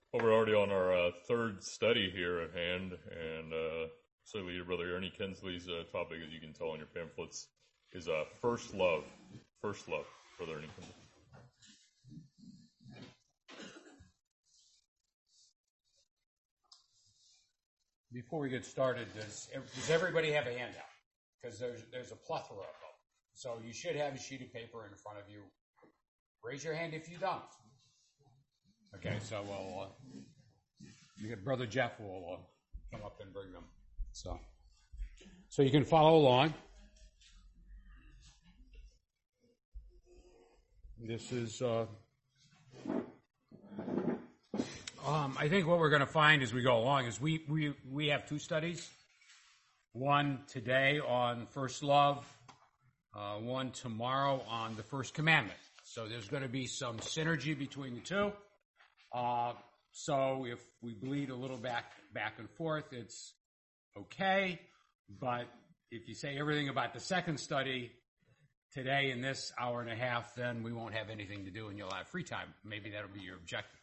Well, we're already on our third study here at hand, and so leader Brother Ernie Kinsley's topic, as you can tell on your pamphlets, is first love. First love, Brother Ernie Kinsley. Before we get started, does everybody have a handout? Because there's a plethora of them. So you should have a sheet of paper in front of you. Raise your hand if you don't. Okay, so we'll Brother Jeff will come up and bring them. So you can follow along. This is, I think what we're going to find as we go along is we have two studies. One today on first love, one tomorrow on the first commandment. So there's going to be some synergy between the two. So if we bleed a little back and forth, it's okay. But if you say everything about the second study today in this hour and a half, then we won't have anything to do and you'll have free time. Maybe that'll be your objective.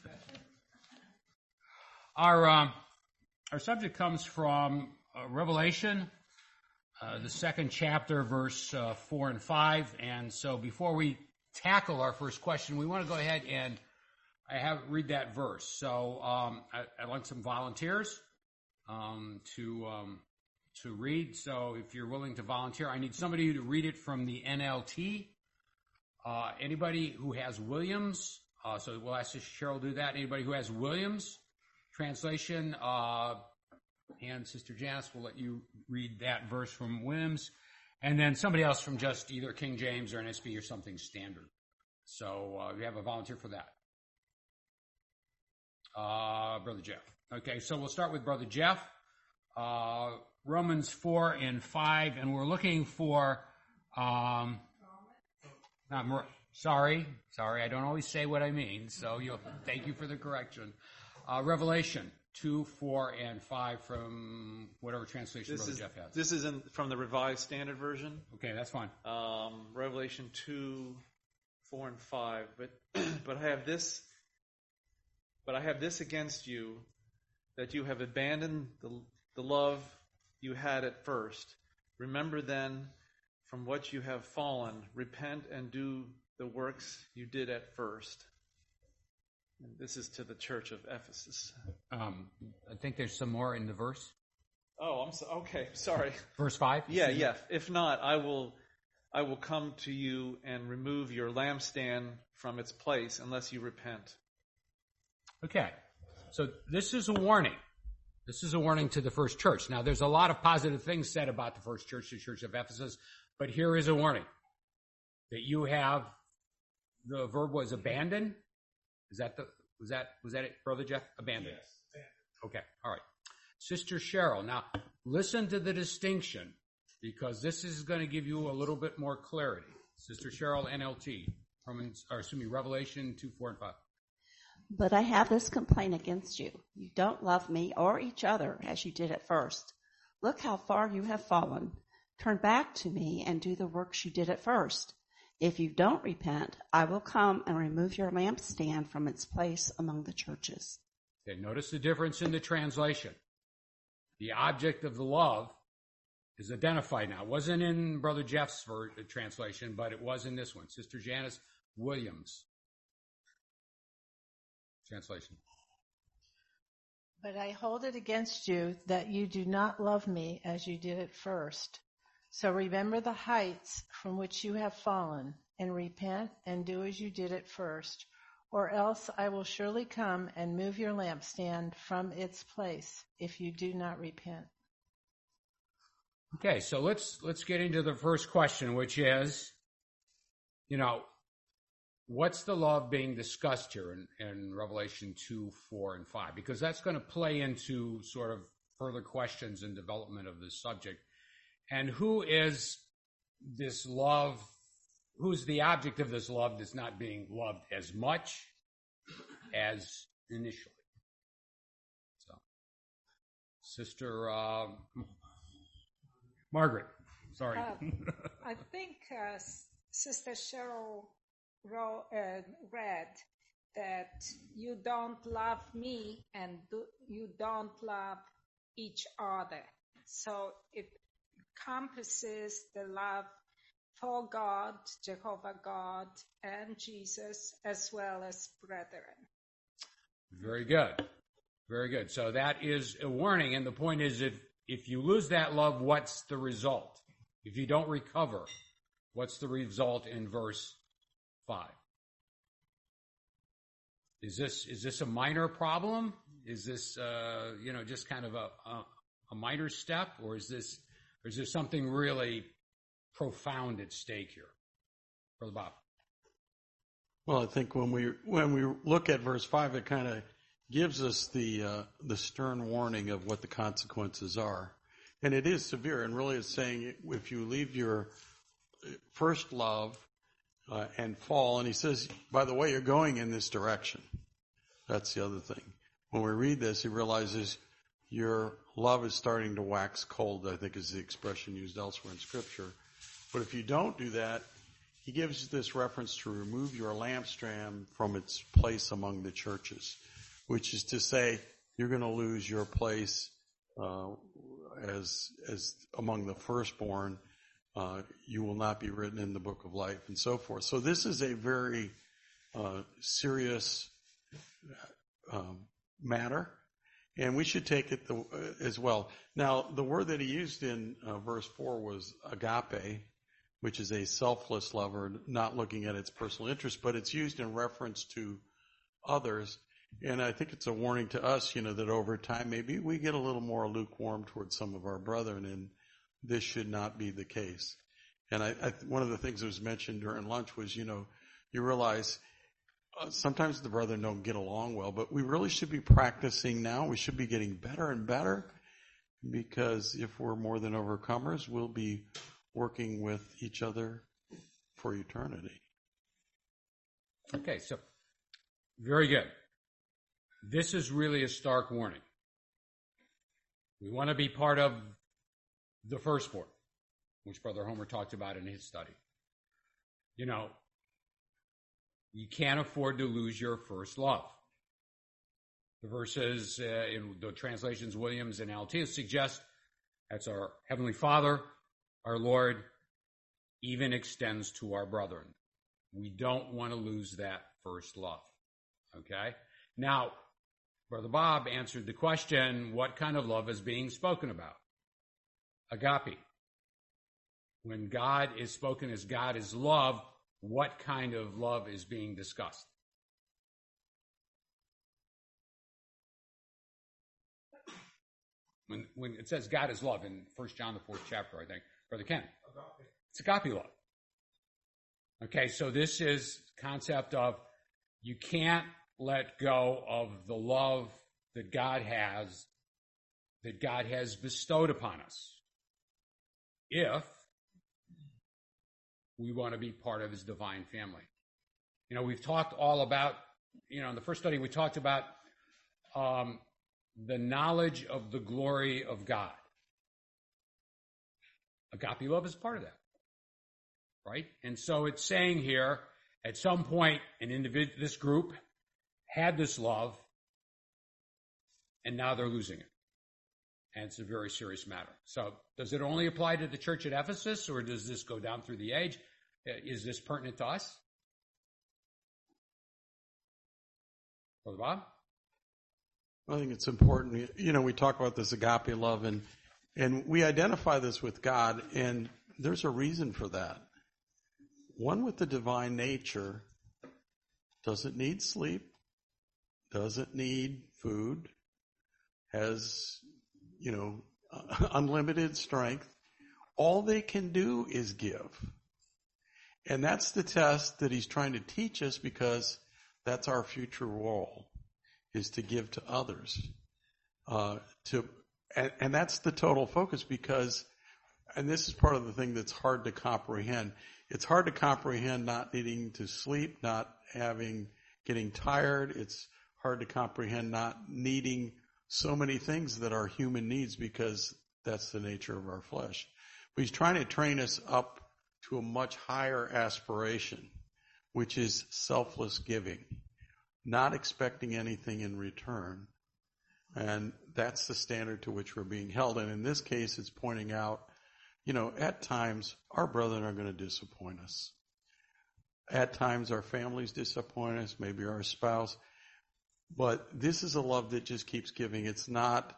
Our subject comes from Revelation, the second chapter, verse 4 and 5. And so before we tackle our first question, we want to go ahead and read that verse. So I'd like some volunteers to read. So if you're willing to volunteer, I need somebody to read it from the NLT. Anybody who has Williams, so we'll ask Sister Cheryl to do that. Anybody who has Williams translation, and Sister Janice will let you read that verse from Williams. And then somebody else from just either King James or NSB or something standard. So we have a volunteer for that. Brother Jeff. Okay, so we'll start with Brother Jeff. Romans 4 and 5, and we're looking for, sorry, I don't always say what I mean, so thank you for the correction. Revelation 2, 4, and 5 from whatever translation Brother Jeff has. This is from the Revised Standard Version. Okay, that's fine. Revelation 2, 4, and 5. But I have this against you, that you have abandoned the love you had at first. Remember then from what you have fallen. Repent and do the works you did at first. And this is to the church of Ephesus. I think there's some more in the verse. Oh, okay. Sorry. Verse 5? Yeah. If not, I will come to you and remove your lampstand from its place unless you repent. Okay. So this is a warning. This is a warning to the first church. Now, there's a lot of positive things said about the first church, the church of Ephesus, but here is a warning that you have. The verb was abandon. Was that it, Brother Jeff? Abandon. Yes. Okay. All right. Sister Cheryl. Now, listen to the distinction because this is going to give you a little bit more clarity. Sister Cheryl, NLT, Revelation 2, 4, and 5. But I have this complaint against you. You don't love me or each other as you did at first. Look how far you have fallen. Turn back to me and do the works you did at first. If you don't repent, I will come and remove your lampstand from its place among the churches. Okay, notice the difference in the translation. The object of the love is identified now. It wasn't in Brother Jeff's translation, but it was in this one. Sister Janice Williams translation. But I hold it against you that you do not love me as you did at first. So remember the heights from which you have fallen, and repent and do as you did at first, or else I will surely come and move your lampstand from its place if you do not repent. Okay, so let's get into the first question, which is, what's the love being discussed here in Revelation 2, 4, and 5? Because that's going to play into sort of further questions and development of this subject. And who is this love? Who's the object of this love that's not being loved as much as initially? So, Sister Margaret, sorry. I think Sister Cheryl read that you don't love me and you don't love each other. So it encompasses the love for God, Jehovah God, and Jesus, as well as brethren. Very good. Very good. So that is a warning. And the point is, if you lose that love, what's the result? If you don't recover, what's the result in verse 5? Is this a minor problem? Is this, just kind of a minor step? Or is there something really profound at stake here? Brother Bob. Well, I think when we look at verse 5, it kind of gives us the stern warning of what the consequences are. And it is severe, and really it's saying if you leave your first love and fall, and he says, by the way, you're going in this direction. That's the other thing. When we read this, he realizes your love is starting to wax cold, I think is the expression used elsewhere in Scripture. But if you don't do that, he gives this reference to remove your lampstand from its place among the churches, which is to say you're going to lose your place as among the firstborn. You will not be written in the book of life, and so forth. So this is a very serious matter, and we should take it as well. Now, the word that he used in verse 4 was agape, which is a selfless love, or not looking at its personal interest, but it's used in reference to others. And I think it's a warning to us, that over time maybe we get a little more lukewarm towards some of our brethren, and this should not be the case. And one of the things that was mentioned during lunch was, you realize sometimes the brethren don't get along well, but we really should be practicing now. We should be getting better and better, because if we're more than overcomers, we'll be working with each other for eternity. Okay, so very good. This is really a stark warning. We want to be part of the firstborn, which Brother Homer talked about in his study. You can't afford to lose your first love. The verses in the translations, Williams and LT, suggest that's our Heavenly Father, our Lord, even extends to our brethren. We don't want to lose that first love. Okay? Now, Brother Bob answered the question, what kind of love is being spoken about? Agape. When God is spoken as God is love, what kind of love is being discussed? When it says God is love in 1 John, the 4th chapter, I think, Brother Ken, it's agape love. Okay, so this is concept of you can't let go of the love that God has bestowed upon us if we want to be part of his divine family. We've talked all about, in the first study we talked about the knowledge of the glory of God. Agape love is part of that, right? And so it's saying here, at some point, this group had this love, and now they're losing it. And it's a very serious matter. So does it only apply to the church at Ephesus, or does this go down through the age? Is this pertinent to us? Brother Bob? I think it's important. We talk about this agape love, and we identify this with God, and there's a reason for that. One with the divine nature doesn't need sleep, doesn't need food, has, unlimited strength. All they can do is give. And that's the test that he's trying to teach us, because that's our future role, is to give to others. And that's the total focus, because, and this is part of the thing that's hard to comprehend. It's hard to comprehend not needing to sleep, getting tired. It's hard to comprehend not needing so many things that are human needs, because that's the nature of our flesh. But he's trying to train us up to a much higher aspiration, which is selfless giving. not expecting anything in return. And that's the standard to which we're being held. And in this case, it's pointing out, at times our brethren are going to disappoint us. At times our families disappoint us, maybe our spouse. But this is a love that just keeps giving. It's not,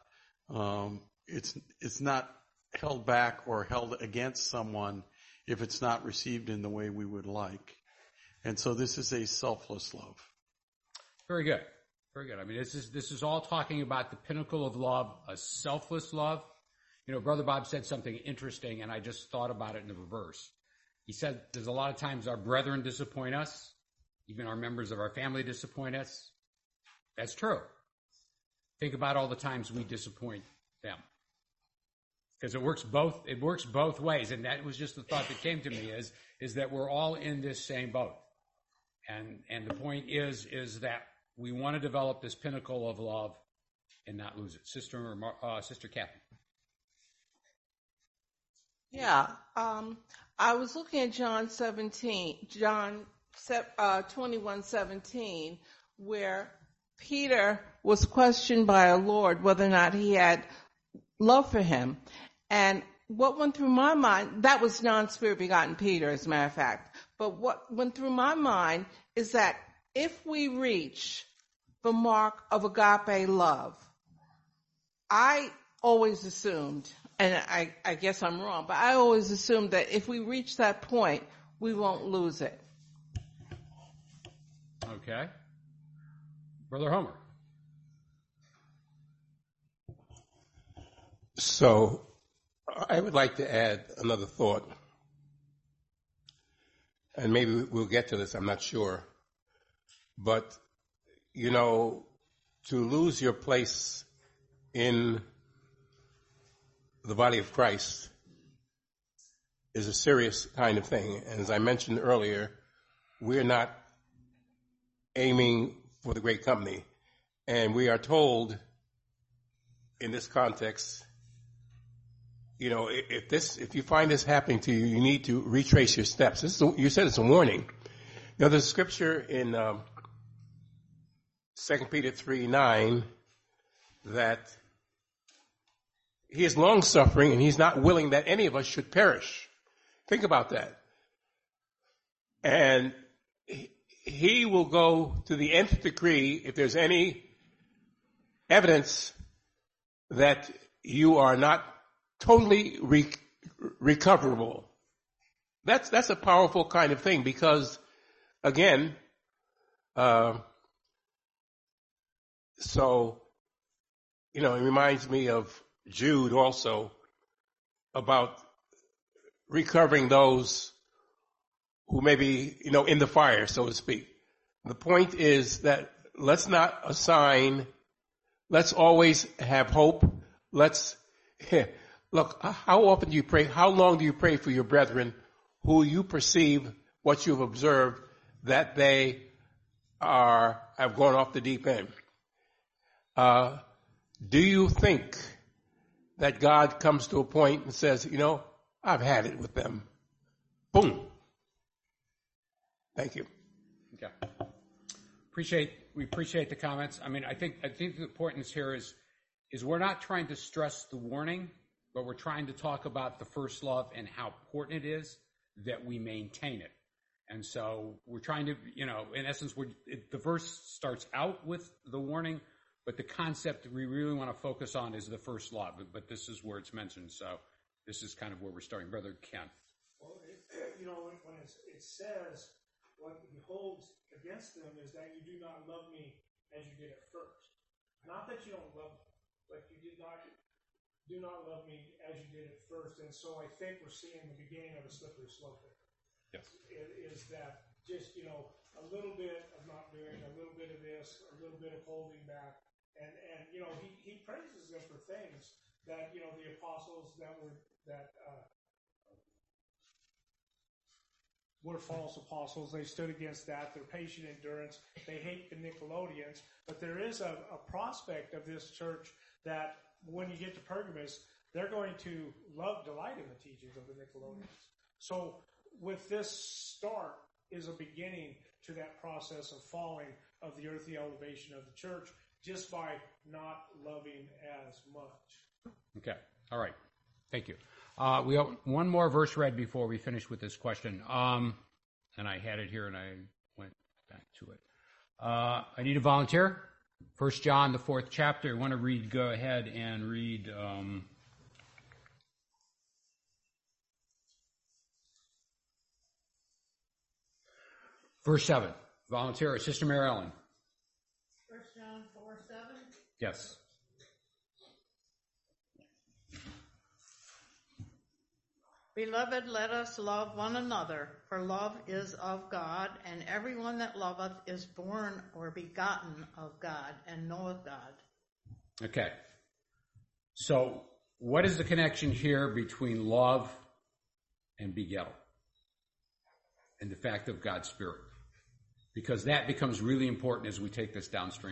it's not held back or held against someone if it's not received in the way we would like. And so this is a selfless love. Very good. Very good. I mean, this is all talking about the pinnacle of love, a selfless love. Brother Bob said something interesting, and I just thought about it in the reverse. He said there's a lot of times our brethren disappoint us, even our members of our family disappoint us. That's true. Think about all the times we disappoint them. Because it works both ways. And that was just the thought that came to me is that we're all in this same boat. And the point is that we want to develop this pinnacle of love and not lose it. Sister Kathy. Yeah. I was looking at John 21:17, where Peter was questioned by our Lord whether or not he had love for him. And what went through my mind, that was non-spirit begotten Peter, as a matter of fact. But what went through my mind is that if we reach the mark of agape love, I always assumed, and I guess I'm wrong, but I always assumed that if we reach that point, we won't lose it. Okay. Brother Homer. So I would like to add another thought, and maybe we'll get to this, I'm not sure. But, to lose your place in the body of Christ is a serious kind of thing. And as I mentioned earlier, we're not aiming for the great company. And we are told in this context, if you find this happening to you, you need to retrace your steps. You said it's a warning. There's a scripture in 2 Peter 3:9 that he is long-suffering and he's not willing that any of us should perish. Think about that. And he will go to the nth degree if there's any evidence that you are not totally recoverable. That's a powerful kind of thing because, again, it reminds me of Jude also about recovering those who may be, in the fire, so to speak. The point is that let's not assign, let's always have hope. Look, how often do you pray? How long do you pray for your brethren who you perceive what you've observed that they have gone off the deep end? Do you think that God comes to a point and says, I've had it with them? Boom. Thank you. Okay. We appreciate the comments. I mean, I think the importance here is we're not trying to stress the warning, but we're trying to talk about the first love and how important it is that we maintain it. And so we're trying to, in essence, the verse starts out with the warning, but the concept that we really want to focus on is the first love. But this is where it's mentioned. So this is kind of where we're starting. Brother Ken. Well, when it says what he holds against them is that you do not love me as you did at first. Not that you don't love me, but you do not love me as you did at first. And so I think we're seeing the beginning of a slippery slope there. Yes. Is that just, a little bit of not doing, a little bit of this, a little bit of holding back. And he praises them for things that, the apostles that were false apostles, they stood against that, their patient endurance. They hate the Nicolaitans. But there is a prospect of this church that when you get to Pergamos, they're going to delight in the teachings of the Nicolaitans. So with this start is a beginning to that process of falling of the earthly elevation of the church just by not loving as much. Okay. All right. Thank you. We have one more verse read before we finish with this question. And I had it here and I went back to it. I need a volunteer. 1 John, the 4th chapter. I want to read, go ahead and read, verse 7. Volunteer, Sister Mary Ellen. 1 John 4:7. Yes. Beloved, let us love one another, for love is of God, and everyone that loveth is born or begotten of God, and knoweth God. Okay. So, what is the connection here between love and begettal? And the fact of God's Spirit? Because that becomes really important as we take this downstream.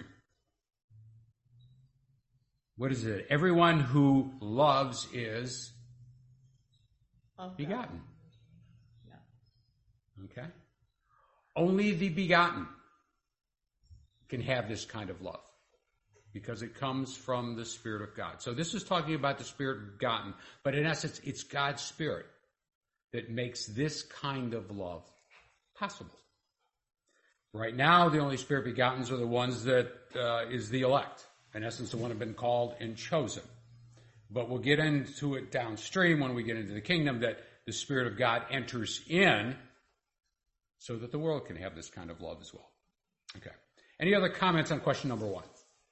What is it? Everyone who loves is begotten. Yeah. Okay. Only the begotten can have this kind of love because it comes from the Spirit of God. So this is talking about the Spirit begotten, but in essence, it's God's Spirit that makes this kind of love possible. Right now, the only Spirit begottens are the ones that is the elect. In essence, the one who have been called and chosen. But we'll get into it downstream when we get into the kingdom that the Spirit of God enters in so that the world can have this kind of love as well. Okay. Any other comments on question number 1?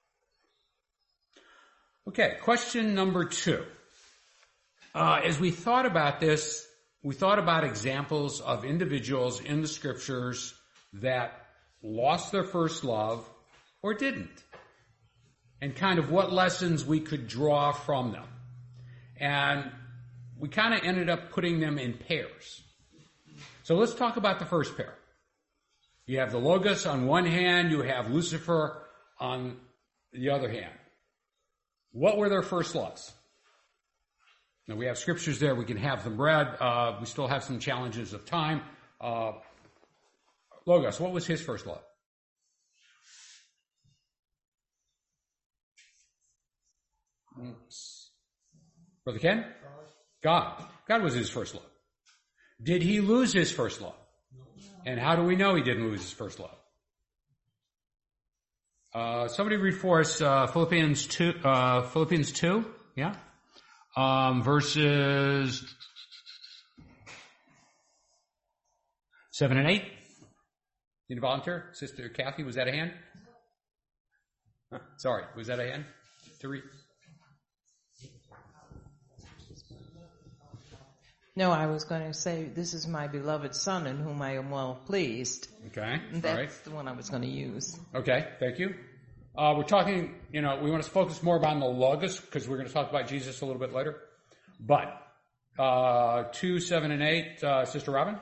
Okay, question number 2. As we thought about this, we thought about examples of individuals in the scriptures that lost their first love or didn't. And kind of what lessons we could draw from them. And we kind of ended up putting them in pairs. So let's talk about the first pair. You have the Logos on one hand, you have Lucifer on the other hand. What were their first loves? Now we have scriptures there, we can have them read. We still have some challenges of time. Logos, what was his first love? Oops. Brother Ken? God. God was his first love. Did he lose his first love? No. And how do we know he didn't lose his first love? Somebody read for us Philippians 2, yeah? Verses 7 and 8. Need a volunteer? Sister Kathy, was that a hand? Sorry, was that a hand to read? No, I was going to say, this is my beloved Son in whom I am well pleased. Okay. That's the one I was going to use. Okay, thank you. We're talking, we want to focus more about the Logos because we're going to talk about Jesus a little bit later. But 2, 7, and 8, Sister Robin?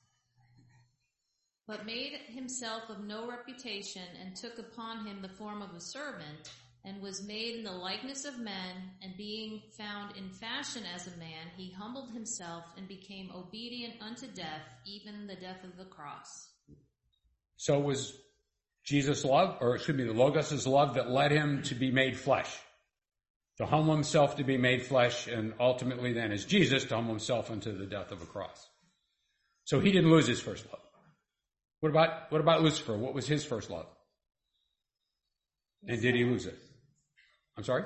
But made himself of no reputation and took upon him the form of a servant and was made in the likeness of men, and being found in fashion as a man, he humbled himself and became obedient unto death, even the death of the cross. So it was Jesus' love, or it should be the Logos' love that led him to be made flesh, to humble himself to be made flesh, and ultimately then as Jesus to humble himself unto the death of a cross. So he didn't lose his first love. What about Lucifer? What was his first love? And did he lose it? I'm sorry?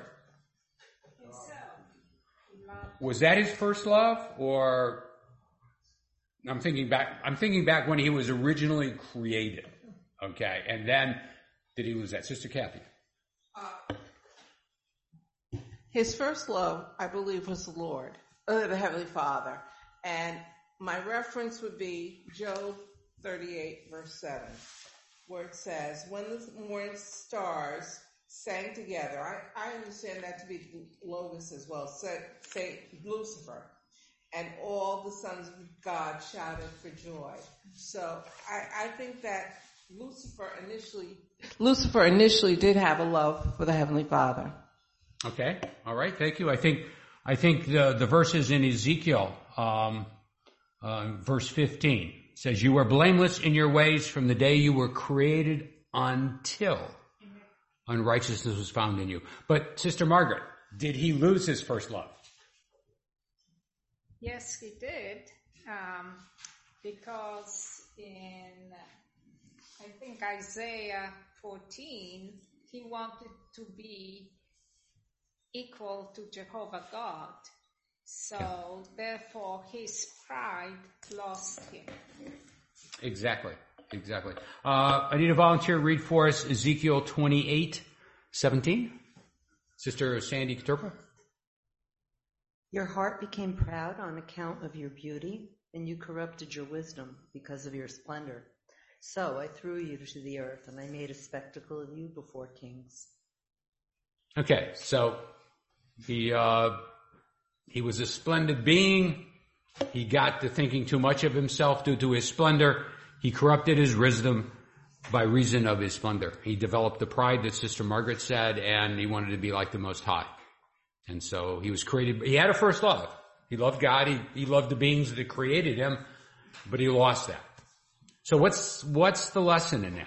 Was that his first love, or I'm thinking back when he was originally created. Okay, and then did he lose that? Sister Kathy. His first love, I believe, was the Lord, the Heavenly Father. And my reference would be Job 38, verse 7, where it says, when the morning stars sang together, I understand that to be Logos as well, say Lucifer, and all the sons of God shouted for joy. So I think that Lucifer initially did have a love for the Heavenly Father. Okay, all right, thank you. I think the verses in Ezekiel, verse 15, says, you were blameless in your ways from the day you were created until unrighteousness was found in you. But Sister Margaret, did he lose his first love? Yes, he did. Because in, I think, Isaiah 14, he wanted to be equal to Jehovah God. So, therefore, his pride lost him. Exactly. I need a volunteer to read for us Ezekiel 28:17. Sister Sandy Katurpa. Your heart became proud on account of your beauty, and you corrupted your wisdom because of your splendor. So I threw you to the earth, and I made a spectacle of you before kings. Okay, so he was a splendid being. He got to thinking too much of himself due to his splendor. He corrupted his wisdom by reason of his splendor. He developed the pride that Sister Margaret said, and he wanted to be like the Most High. And so he was created. He had a first love. He loved God. He loved the beings that had created him, but he lost that. So what's the lesson in that?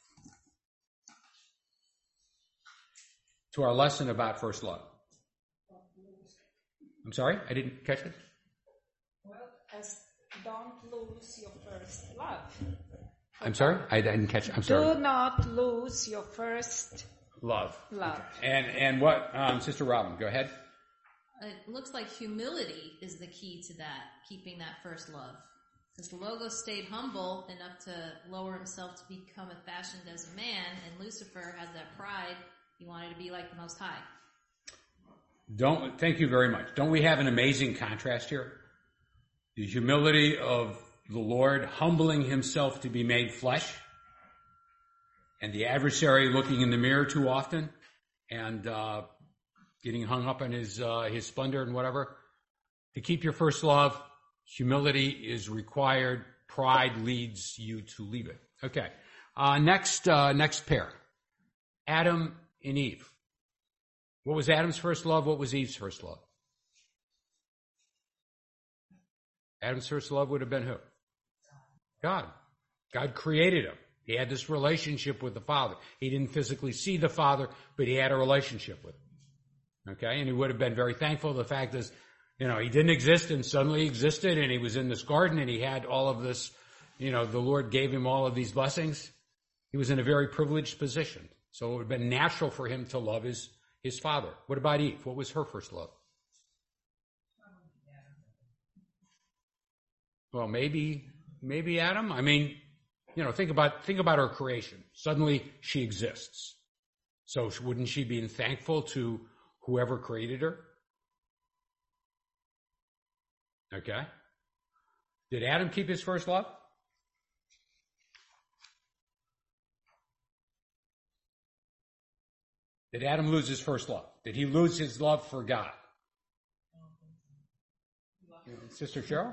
To our lesson about first love. I'm sorry, I didn't catch it. Well, don't lose your first love. I'm sorry, I didn't catch it. I'm sorry. Do not lose your first love. Love. And what, Sister Robin, go ahead. It looks like humility is the key to that, keeping that first love. Because the Logos stayed humble enough to lower himself to become fashioned as a man, and Lucifer had that pride. He wanted to be like the Most High. Thank you very much. Don't we have an amazing contrast here? The humility of the Lord humbling himself to be made flesh, and the adversary looking in the mirror too often and getting hung up on his splendor and whatever. To keep your first love, humility is required. Pride leads you to leave it. Okay. Next pair. Adam and Eve. What was Adam's first love? What was Eve's first love? Adam's first love would have been who? God. God created him. He had this relationship with the Father. He didn't physically see the Father, but he had a relationship with him. Okay? And he would have been very thankful. The fact is, he didn't exist and suddenly existed, and he was in this garden and he had all of this, the Lord gave him all of these blessings. He was in a very privileged position. So it would have been natural for him to love his father. What about Eve? What was her first love? Well, maybe Adam. I mean, think about her creation. Suddenly she exists. So wouldn't she be thankful to whoever created her? Okay. Did Adam keep his first love? Did Adam lose his first love? Did he lose his love for God? Sister Cheryl?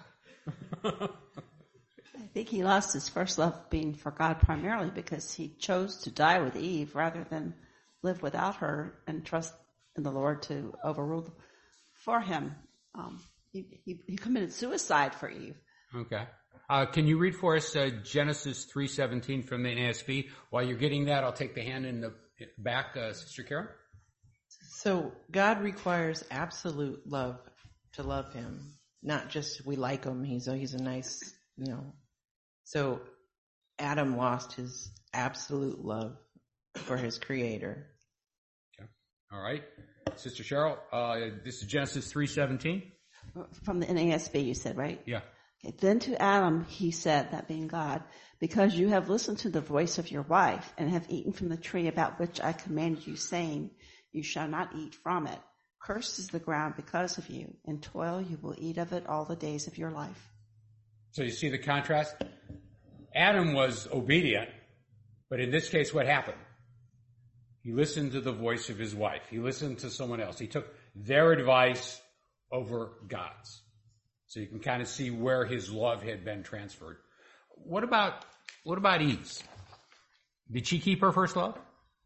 I think he lost his first love being for God primarily because he chose to die with Eve rather than live without her and trust in the Lord to overrule for him. He committed suicide for Eve. Okay. Can you read for us Genesis 3:17 from the NASB? While you're getting that, I'll take the hand in the back, Sister Karen. So God requires absolute love to love him, not just we like him. He's a nice, So Adam lost his absolute love for his creator. Okay. All right. Sister Cheryl, this is Genesis 3:17. From the NASB, you said, right? Yeah. Okay. Then to Adam he said, that being God, because you have listened to the voice of your wife and have eaten from the tree about which I commanded you, saying, you shall not eat from it. Cursed is the ground because of you. In toil you will eat of it all the days of your life. So you see the contrast? Adam was obedient, but in this case, what happened? He listened to the voice of his wife. He listened to someone else. He took their advice over God's. So you can kind of see where his love had been transferred. What about Eve's? Did she keep her first love?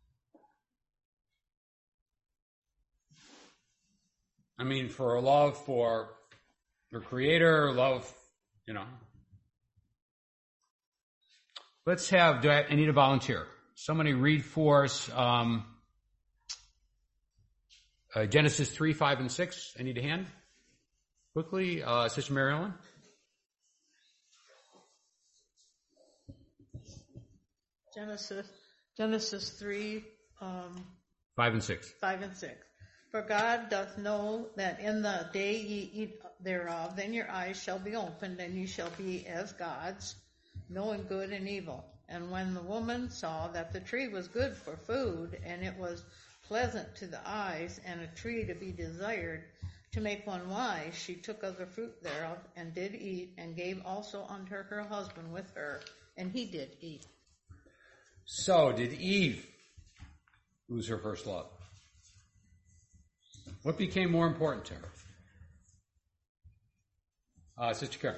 I mean, for her love for her creator, love, I need a volunteer. Somebody read for us Genesis 3, 5, and 6. I need a hand. Quickly, Sister Mary Ellen. Genesis 3, 5 and 6. 5 and 6. For God doth know that in the day ye eat thereof, then your eyes shall be opened, and ye shall be as gods, knowing good and evil. And when the woman saw that the tree was good for food, and it was pleasant to the eyes, and a tree to be desired, to make one wise, she took of the fruit thereof, and did eat, and gave also unto her husband with her, and he did eat. So, did Eve lose her first love? What became more important to her? Sister Karen.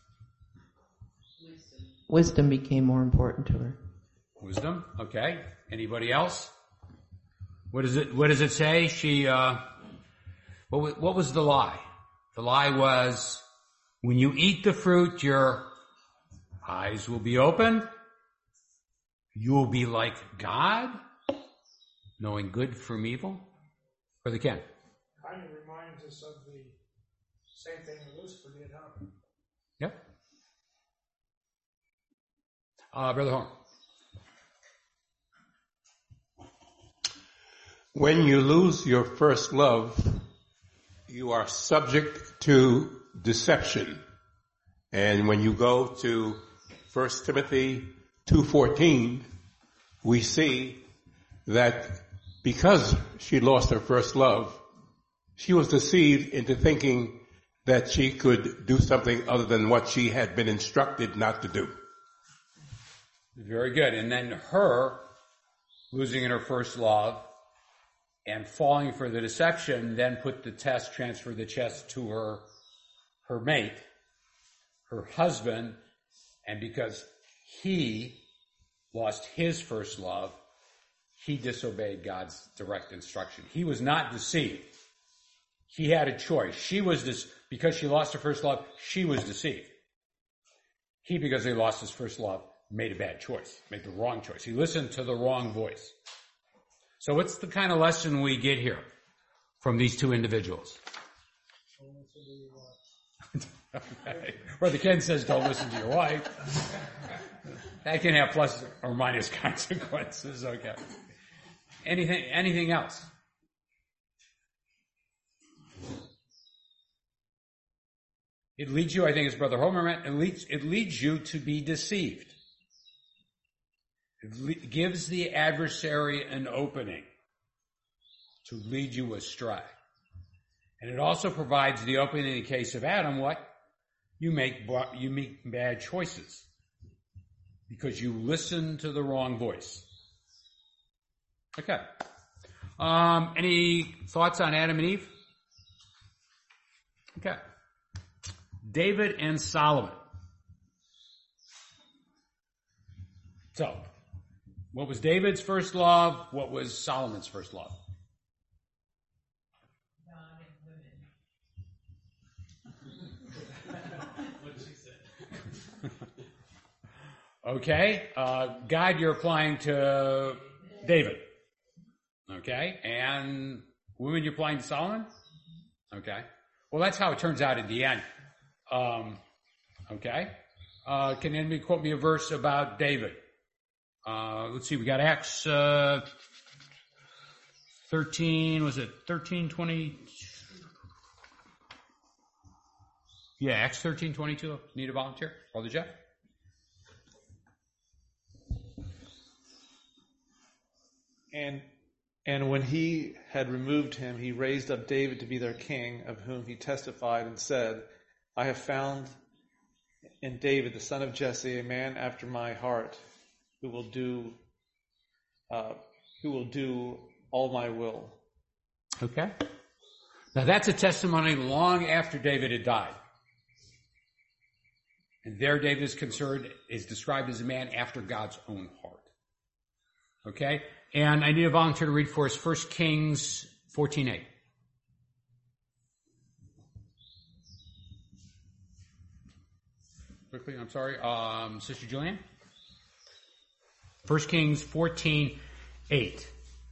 Wisdom became more important to her. Wisdom, okay. Anybody else? What does it say? She, what was the lie? The lie was, when you eat the fruit, your eyes will be open. You will be like God, knowing good from evil. Brother Ken. Kind of reminds us of the same thing that Lucifer did, huh? Yep. Brother Horn. When you lose your first love, you are subject to deception. And when you go to 1 Timothy 2:14, we see that because she lost her first love, she was deceived into thinking that she could do something other than what she had been instructed not to do. Very good. And then her losing her first love and falling for the deception then transferred the test to her mate, her husband, and because he lost his first love, he disobeyed God's direct instruction. He was not deceived. He had a choice. Because she lost her first love, she was deceived. He, because he lost his first love, made a bad choice, made the wrong choice. He listened to the wrong voice. So what's the kind of lesson we get here from these two individuals? Okay. Brother Ken says, don't listen to your wife. That can have plus or minus consequences. Okay. Anything else? It leads you, I think as Brother Homer meant, it leads you to be deceived. It gives the adversary an opening to lead you astray. And it also provides the opening in the case of Adam, what? You make bad choices because you listen to the wrong voice. Okay. Any thoughts on Adam and Eve? Okay. David and Solomon. So, what was David's first love? What was Solomon's first love? God and women. What she said. Okay. God, you're applying to David. Okay. And women, you're applying to Solomon? Okay. Well, that's how it turns out at the end. Okay. Can anybody quote me a verse about David? Let's see, we got Acts 13, was it 13:20? Yeah, Acts 13:22. Need a volunteer? Brother Jeff? And when he had removed him, he raised up David to be their king, of whom he testified and said, I have found in David, the son of Jesse, a man after my heart, who will do all my will. Okay. Now that's a testimony long after David had died. And there David is described as a man after God's own heart. Okay? And I need a volunteer to read for us 1 Kings 14:8. Quickly, I'm sorry. Sister Julianne? 1 Kings 14:8.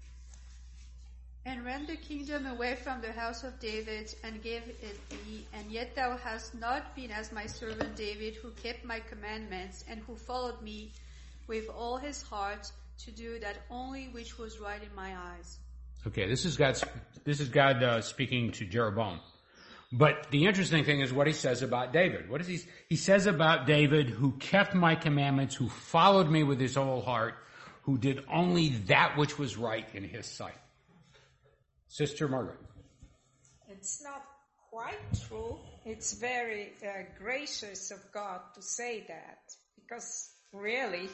And rend the kingdom away from the house of David, and give it thee, and yet thou hast not been as my servant David, who kept my commandments, and who followed me with all his heart, to do that only which was right in my eyes. Okay, this is God speaking to Jeroboam. But the interesting thing is what he says about David. What is he says about David, who kept my commandments, who followed me with his whole heart, who did only that which was right in his sight. Sister Margaret. It's not quite true. It's very gracious of God to say that, because really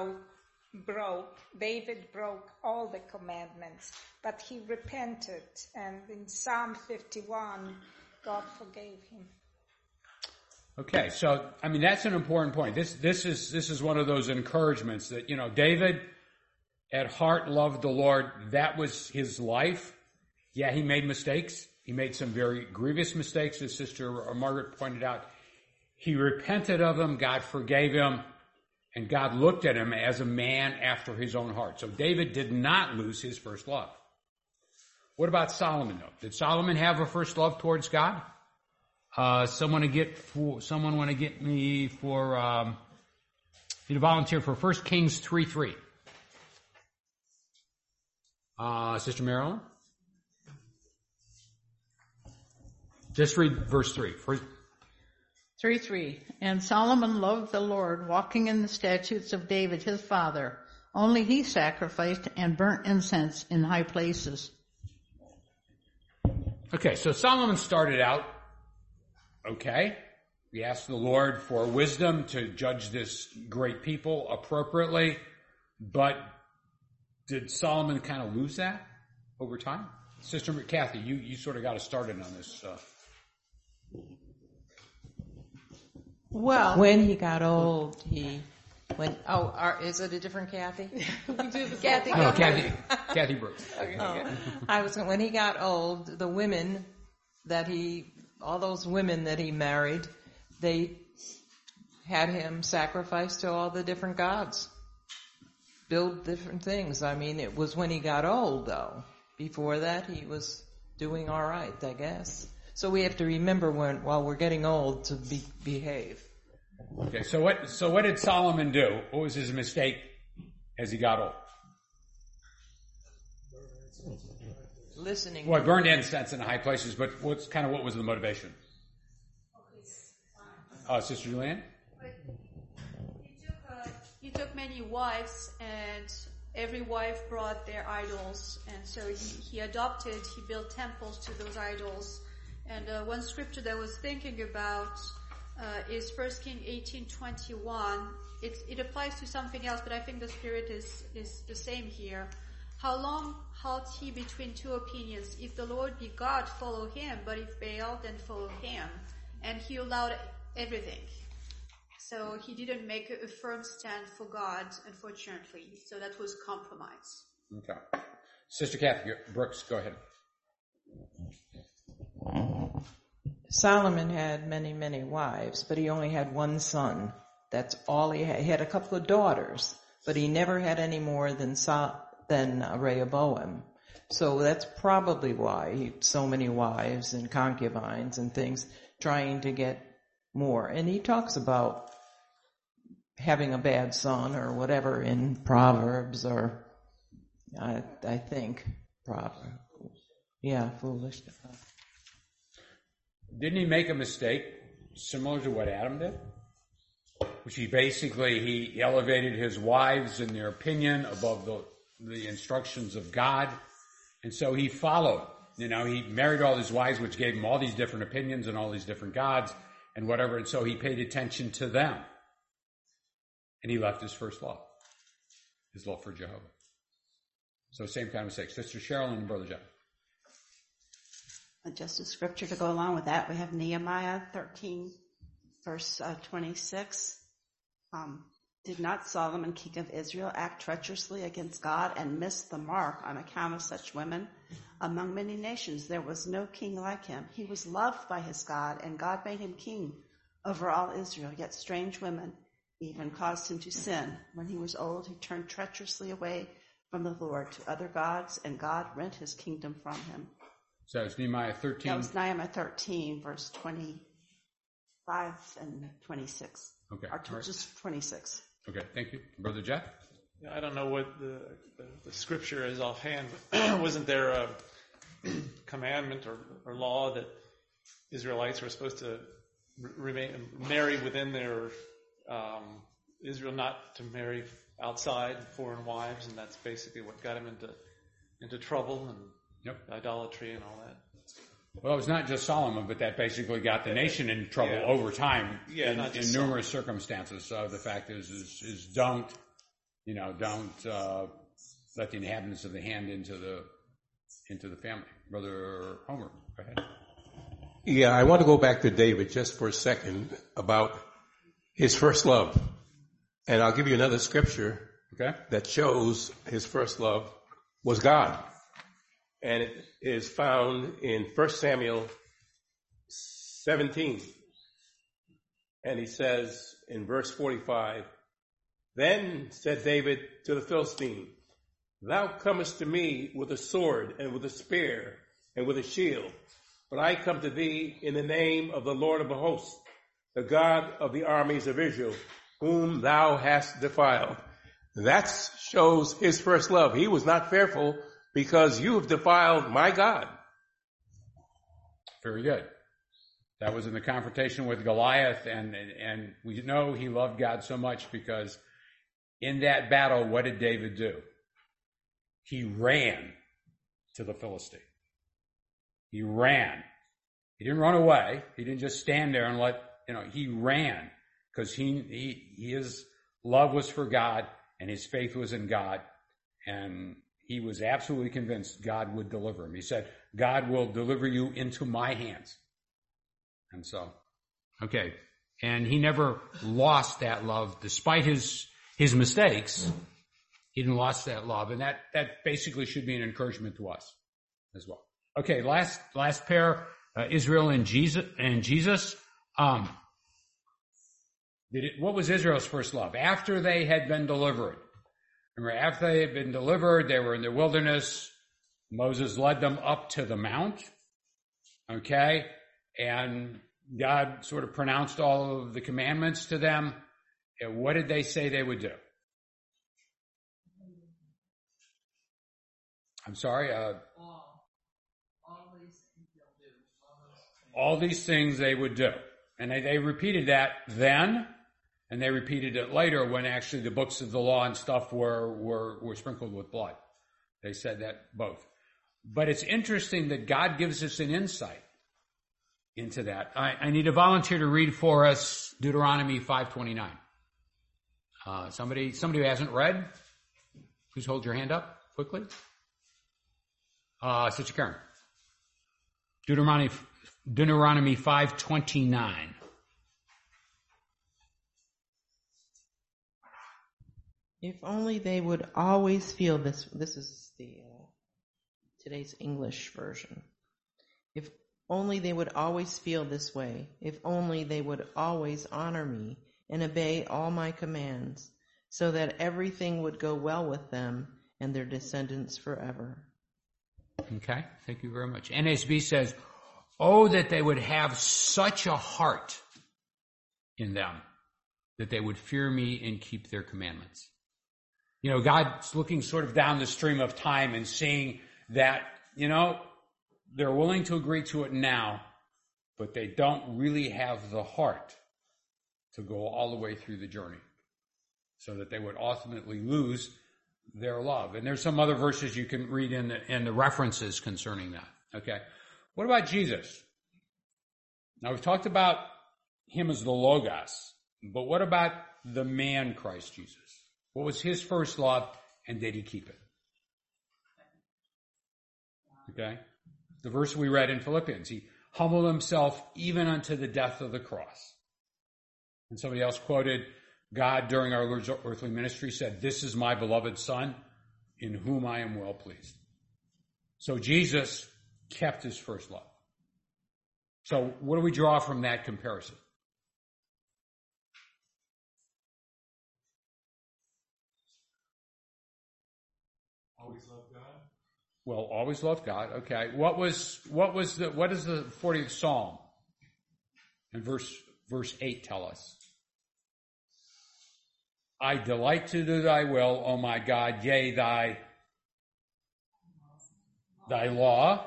David broke all the commandments, but he repented, and in Psalm 51, God forgave him. Okay, so I mean that's an important point. This is one of those encouragements that, you know, David at heart loved the Lord. That was his life. Yeah, he made mistakes. He made some very grievous mistakes, as Sister Margaret pointed out. He repented of them. God forgave him, and God looked at him as a man after his own heart. So David did not lose his first love. What about Solomon, though? Did Solomon have a first love towards God? Someone want to get me for you to volunteer for 1 Kings 3:3. Sister Marilyn? Just read verse 3. 3:3. And Solomon loved the Lord, walking in the statutes of David his father. Only he sacrificed and burnt incense in high places. Okay, so Solomon started out okay. He asked the Lord for wisdom to judge this great people appropriately, but did Solomon kind of lose that over time? Sister Kathy, you sort of got us started on this. Well, when he got old, is it a different Kathy? Kathy. No, Kathy Brooks. Okay. When he got old, the women all those women that he married, they had him sacrifice to all the different gods, build different things. I mean, it was when he got old, though. Before that, he was doing all right, I guess. So we have to remember while we're getting old to behave. Okay, so what did Solomon do? What was his mistake as he got old? Listening. Well, burned incense in high places, but what was the motivation? Sister Julianne? He took many wives, and every wife brought their idols, and so he built temples to those idols. And one scripture that I was thinking about is 1 Kings 18:21. It applies to something else, but I think the spirit is the same here. How long halt he between two opinions? If the Lord be God, follow him, but if Baal, then follow him. And he allowed everything. So he didn't make a firm stand for God, unfortunately. So that was compromise. Okay. Sister Kathy Brooks, go ahead. Solomon had many, many wives, but he only had one son. That's all he had. He had a couple of daughters, but he never had any more than Rehoboam. So that's probably why he had so many wives and concubines and things, trying to get more. And he talks about having a bad son or whatever in Proverbs, or I think Proverbs. Yeah, foolish. Didn't he make a mistake similar to what Adam did? Which he elevated his wives and their opinion above the instructions of God. And so he followed. He married all his wives, which gave him all these different opinions and all these different gods and whatever. And so he paid attention to them. And he left his first love, his love for Jehovah. So same kind of mistake. Sister Cheryl and Brother John. Just a scripture to go along with that. We have Nehemiah 13, verse 26. Did not Solomon, king of Israel, act treacherously against God and miss the mark on account of such women? Among many nations there was no king like him. He was loved by his God, and God made him king over all Israel. Yet strange women even caused him to sin. When he was old, he turned treacherously away from the Lord to other gods, and God rent his kingdom from him. So it's Nehemiah 13. That was Nehemiah 13, verse 25 and 26. Okay. Or All right. just 26. Okay, thank you. Brother Jeff? I don't know what the scripture is offhand, but wasn't there a commandment or law that Israelites were supposed to marry within their Israel, not to marry outside foreign wives, and that's basically what got him into trouble and idolatry and all that. Well, it was not just Solomon, but that basically got the nation in trouble over time in numerous circumstances. So the fact is don't let the inhabitants of the hand into the family. Brother Homer, go ahead. Yeah, I want to go back to David just for a second about his first love. And I'll give you another scripture that shows his first love was God. And it is found in 1 Samuel 17. And he says in verse 45, "Then said David to the Philistine, Thou comest to me with a sword and with a spear and with a shield, but I come to thee in the name of the Lord of hosts, the God of the armies of Israel, whom thou hast defiled." That shows his first love. He was not fearful because you have defiled my God. Very good. That was in the confrontation with Goliath, and we know he loved God so much because in that battle, what did David do? He ran to the Philistine. He ran. He didn't run away. He didn't just stand there and he ran because his love was for God and his faith was in God, and he was absolutely convinced God would deliver him. He said, God will deliver you into my hands. And so, okay. And he never lost that love despite his mistakes. He didn't lost that love. And that basically should be an encouragement to us as well. Okay. Last pair, Israel and Jesus. What was Israel's first love? After they had been delivered. Remember, after they had been delivered, they were in the wilderness. Moses led them up to the mount. Okay. And God sort of pronounced all of the commandments to them. And what did they say they would do? I'm sorry. All these things they would do. And they repeated that then, and they repeated it later when actually the books of the law and stuff were sprinkled with blood. They said that both. But it's interesting that God gives us an insight into that. I need a volunteer to read for us Deuteronomy 5:29. Somebody who hasn't read, please hold your hand up quickly. Sister Karen. Deuteronomy 5:29. If only they would always feel this. This is the today's English version. If only they would always feel this way. If only they would always honor me and obey all my commands, so that everything would go well with them and their descendants forever. Okay, thank you very much. NSB says, oh, that they would have such a heart in them, that they would fear me and keep their commandments. You know, God's looking sort of down the stream of time and seeing that, they're willing to agree to it now, but they don't really have the heart to go all the way through the journey, so that they would ultimately lose their love. And there's some other verses you can read in the references concerning that. Okay. What about Jesus? Now we've talked about him as the Logos, but what about the man Christ Jesus? What was his first love, and did he keep it? Okay. The verse we read in Philippians, he humbled himself even unto the death of the cross. And somebody else quoted God during our Lord's earthly ministry said, this is my beloved Son, in whom I am well pleased. So Jesus kept his first love. So what do we draw from that comparison? Always love God. Well, always love God. Okay. What is the 40th Psalm? And verse 8 tell us. I delight to do thy will, O my God, yea, thy law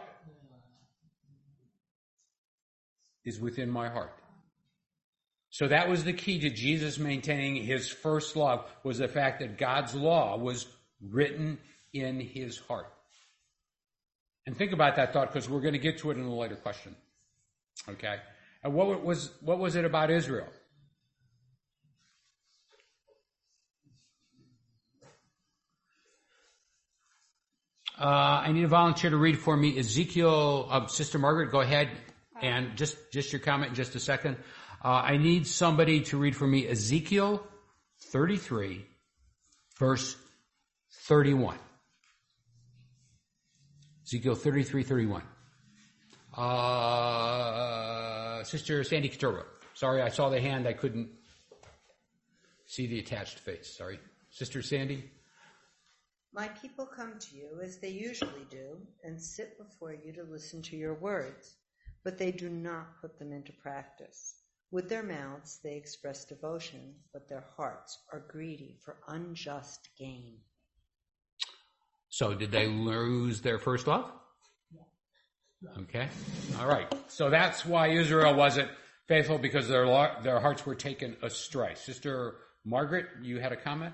is within my heart. So that was the key to Jesus maintaining his first love, was the fact that God's law was written in his heart. And think about that thought, because we're going to get to it in a later question. Okay? And what was it about Israel? I need a volunteer to read for me Ezekiel. Sister Margaret, go ahead, and just your comment in just a second. I need somebody to read for me Ezekiel 33, verse 31. Ezekiel 33:31. Sister Sandy Kotoro. Sorry, I saw the hand. I couldn't see the attached face. Sorry. Sister Sandy. My people come to you as they usually do and sit before you to listen to your words, but they do not put them into practice. With their mouths they express devotion, but their hearts are greedy for unjust gain. So did they lose their first love? Okay. All right. So that's why Israel wasn't faithful, because their hearts were taken astray. Sister Margaret, you had a comment?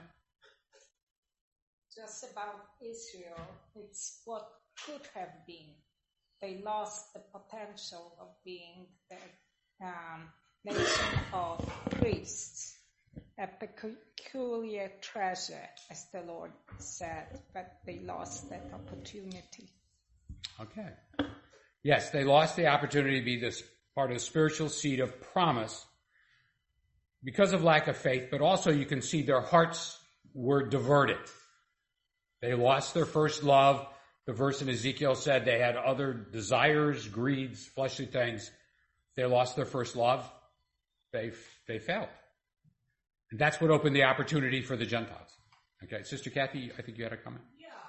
Just about Israel, it's what could have been. They lost the potential of being the nation of priests, a peculiar treasure, as the Lord said, but they lost that opportunity. Okay. Yes, they lost the opportunity to be this part of the spiritual seed of promise because of lack of faith, but also you can see their hearts were diverted. They lost their first love. The verse in Ezekiel said they had other desires, greeds, fleshly things. They lost their first love. They failed. And that's what opened the opportunity for the Gentiles. Okay, Sister Kathy, I think you had a comment.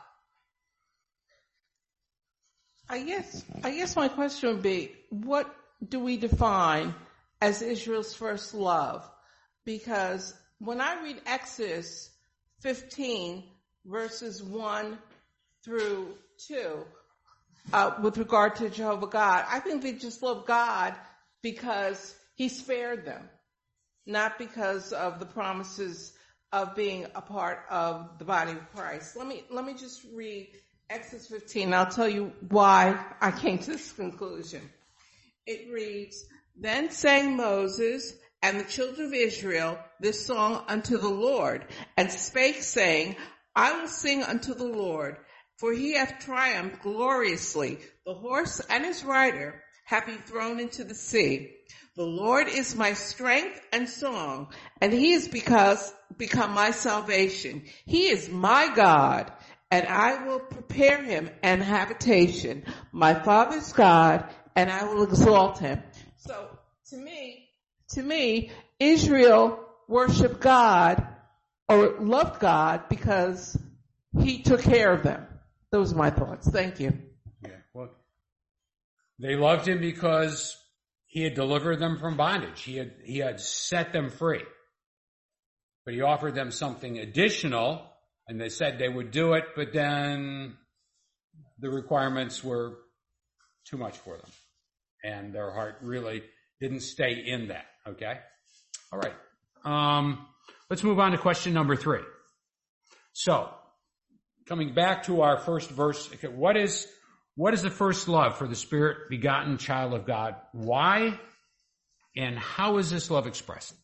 I guess my question would be, what do we define as Israel's first love? Because when I read Exodus 15, verses 1 through 2, with regard to Jehovah God, I think they just love God because he spared them, not because of the promises of being a part of the body of Christ. Let me just read Exodus 15, and I'll tell you why I came to this conclusion. It reads, Then sang Moses and the children of Israel this song unto the Lord, and spake, saying, I will sing unto the Lord, for he hath triumphed gloriously. The horse and his rider hath he thrown into the sea. The Lord is my strength and song, and he is become my salvation. He is my God, and I will prepare him an habitation, my father's God, and I will exalt him. So to me, Israel worshiped God or loved God because he took care of them. Those are my thoughts. Thank you. Yeah, well, they loved him because he had delivered them from bondage. He had set them free. But he offered them something additional, and they said they would do it, but then the requirements were too much for them. And their heart really didn't stay in that, okay? All right. Let's move on to question number 3. So, coming back to our first verse, okay, what is the first love for the Spirit-begotten child of God? Why and how is this love expressed?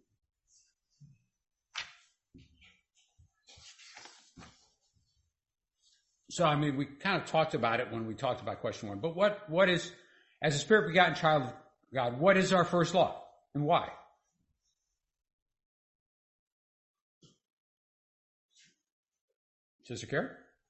So, I mean, we kind of talked about it when we talked about question 1, but what is, as a Spirit-begotten child of God, what is our first love and why? Sister Karen?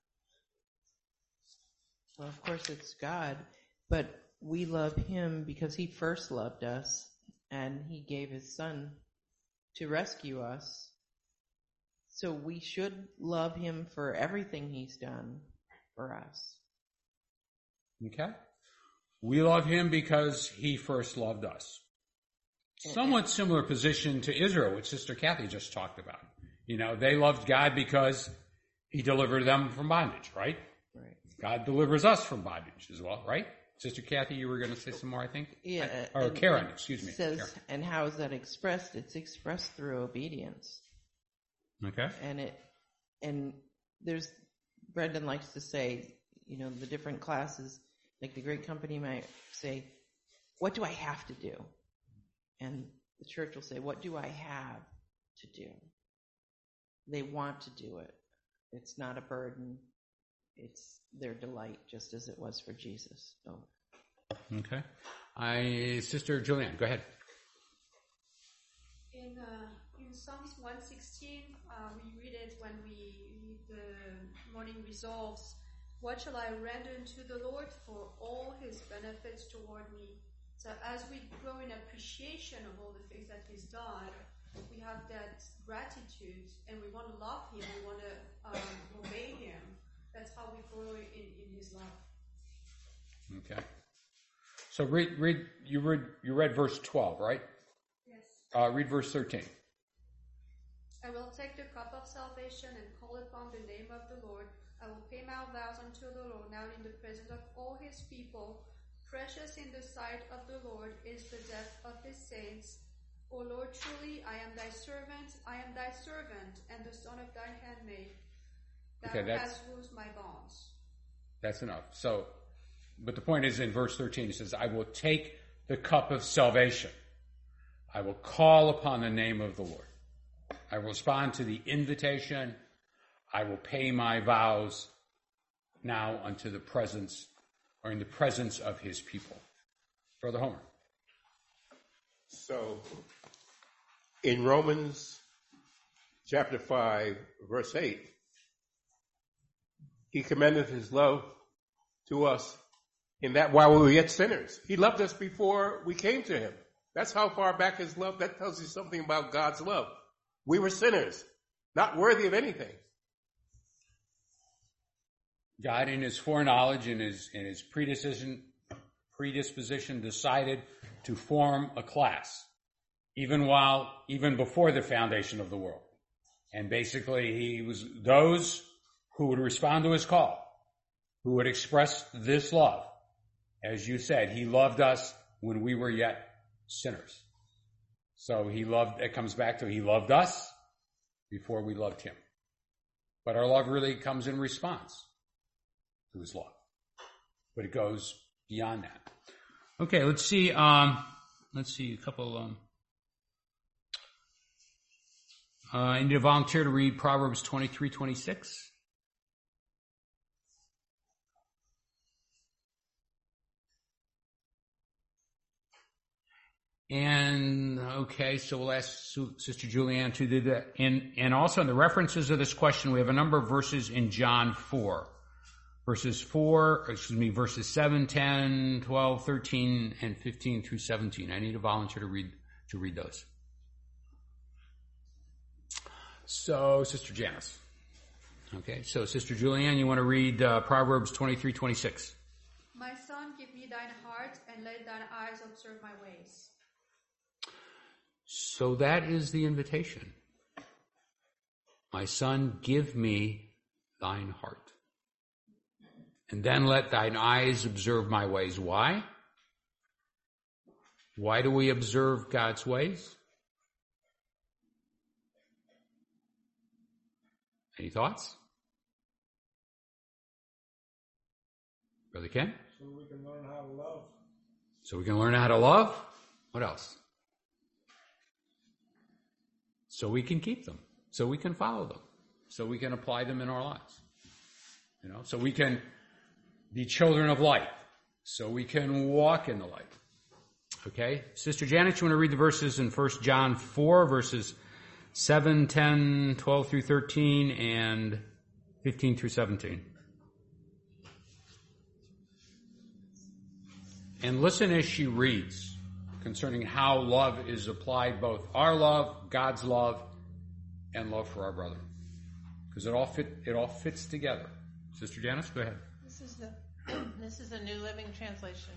Well, of course it's God, but we love him because he first loved us and he gave his son to rescue us. So we should love him for everything he's done for us. Okay? We love him because he first loved us. Somewhat similar position to Israel, which Sister Kathy just talked about. You know, they loved God because he delivered them from bondage, right? Right. God delivers us from bondage as well, right? Sister Kathy, you were going to say some more, I think? Yeah. Or Karen, excuse me. Says, Karen. and how is that expressed? It's expressed through obedience. Okay. And there's, Brendan likes to say, you know, the different classes, like the Great Company might say, what do I have to do? And the church will say, what do I have to do? They want to do it. It's not a burden. It's their delight, just as it was for Jesus. So. Okay. Sister Julianne, go ahead. In Psalms 116, we read it when we read the morning resolves. What shall I render unto the Lord for all his benefits toward me? So as we grow in appreciation of all the things that he's done, we have that gratitude and we want to love him, we want to obey him. That's how we grow in his love. Okay. So you read verse 12, right? Yes. Read verse 13. I will take the cup of salvation and call upon the name of the Lord. I will pay my vows unto the Lord now in the presence of all his people. Precious in the sight of the Lord is the death of his saints. O Lord, truly I am thy servant, and the son of thine handmaid. Thou hast loosed my bonds. That's enough. So, but the point is in verse 13, it says, I will take the cup of salvation. I will call upon the name of the Lord. I will respond to the invitation. I will pay my vows now unto the presence, or in the presence of his people. Brother Homer. So, in Romans chapter 5, verse 8, he commendeth his love to us in that while we were yet sinners. He loved us before we came to him. That's how far back his love, that tells you something about God's love. We were sinners, not worthy of anything. God, in his foreknowledge, in his predisposition, decided to form a class, even before the foundation of the world. And basically, he was those who would respond to his call, who would express this love. As you said, he loved us when we were yet sinners. So it comes back to he loved us before we loved him. But our love really comes in response to his love. But it goes beyond that. Okay, let's see a couple, I need a volunteer to read Proverbs 23:26. And, okay, so we'll ask Sister Julianne to do that. And also in the references of this question, we have a number of verses in John 4. Verses 7, 10, 12, 13, and 15 through 17. I need a volunteer to read those. So, Sister Janice. Okay, so Sister Julianne, you want to read Proverbs 23:26. My son, give me thine heart, and let thine eyes observe my ways. So that is the invitation. My son, give me thine heart. And then let thine eyes observe my ways. Why? Why do we observe God's ways? Any thoughts? Brother Ken? So we can learn how to love. So we can learn how to love? What else? So we can keep them. So we can follow them. So we can apply them in our lives. So we can be children of light. So we can walk in the light. Okay? Sister Janet, you want to read the verses in 1 John 4, verses 7, 10, 12 through 13, and 15 through 17. And listen as she reads concerning how love is applied, both our love, God's love, and love for our brother. because it all fits together. Sister Janice, go ahead. This is the New Living Translation.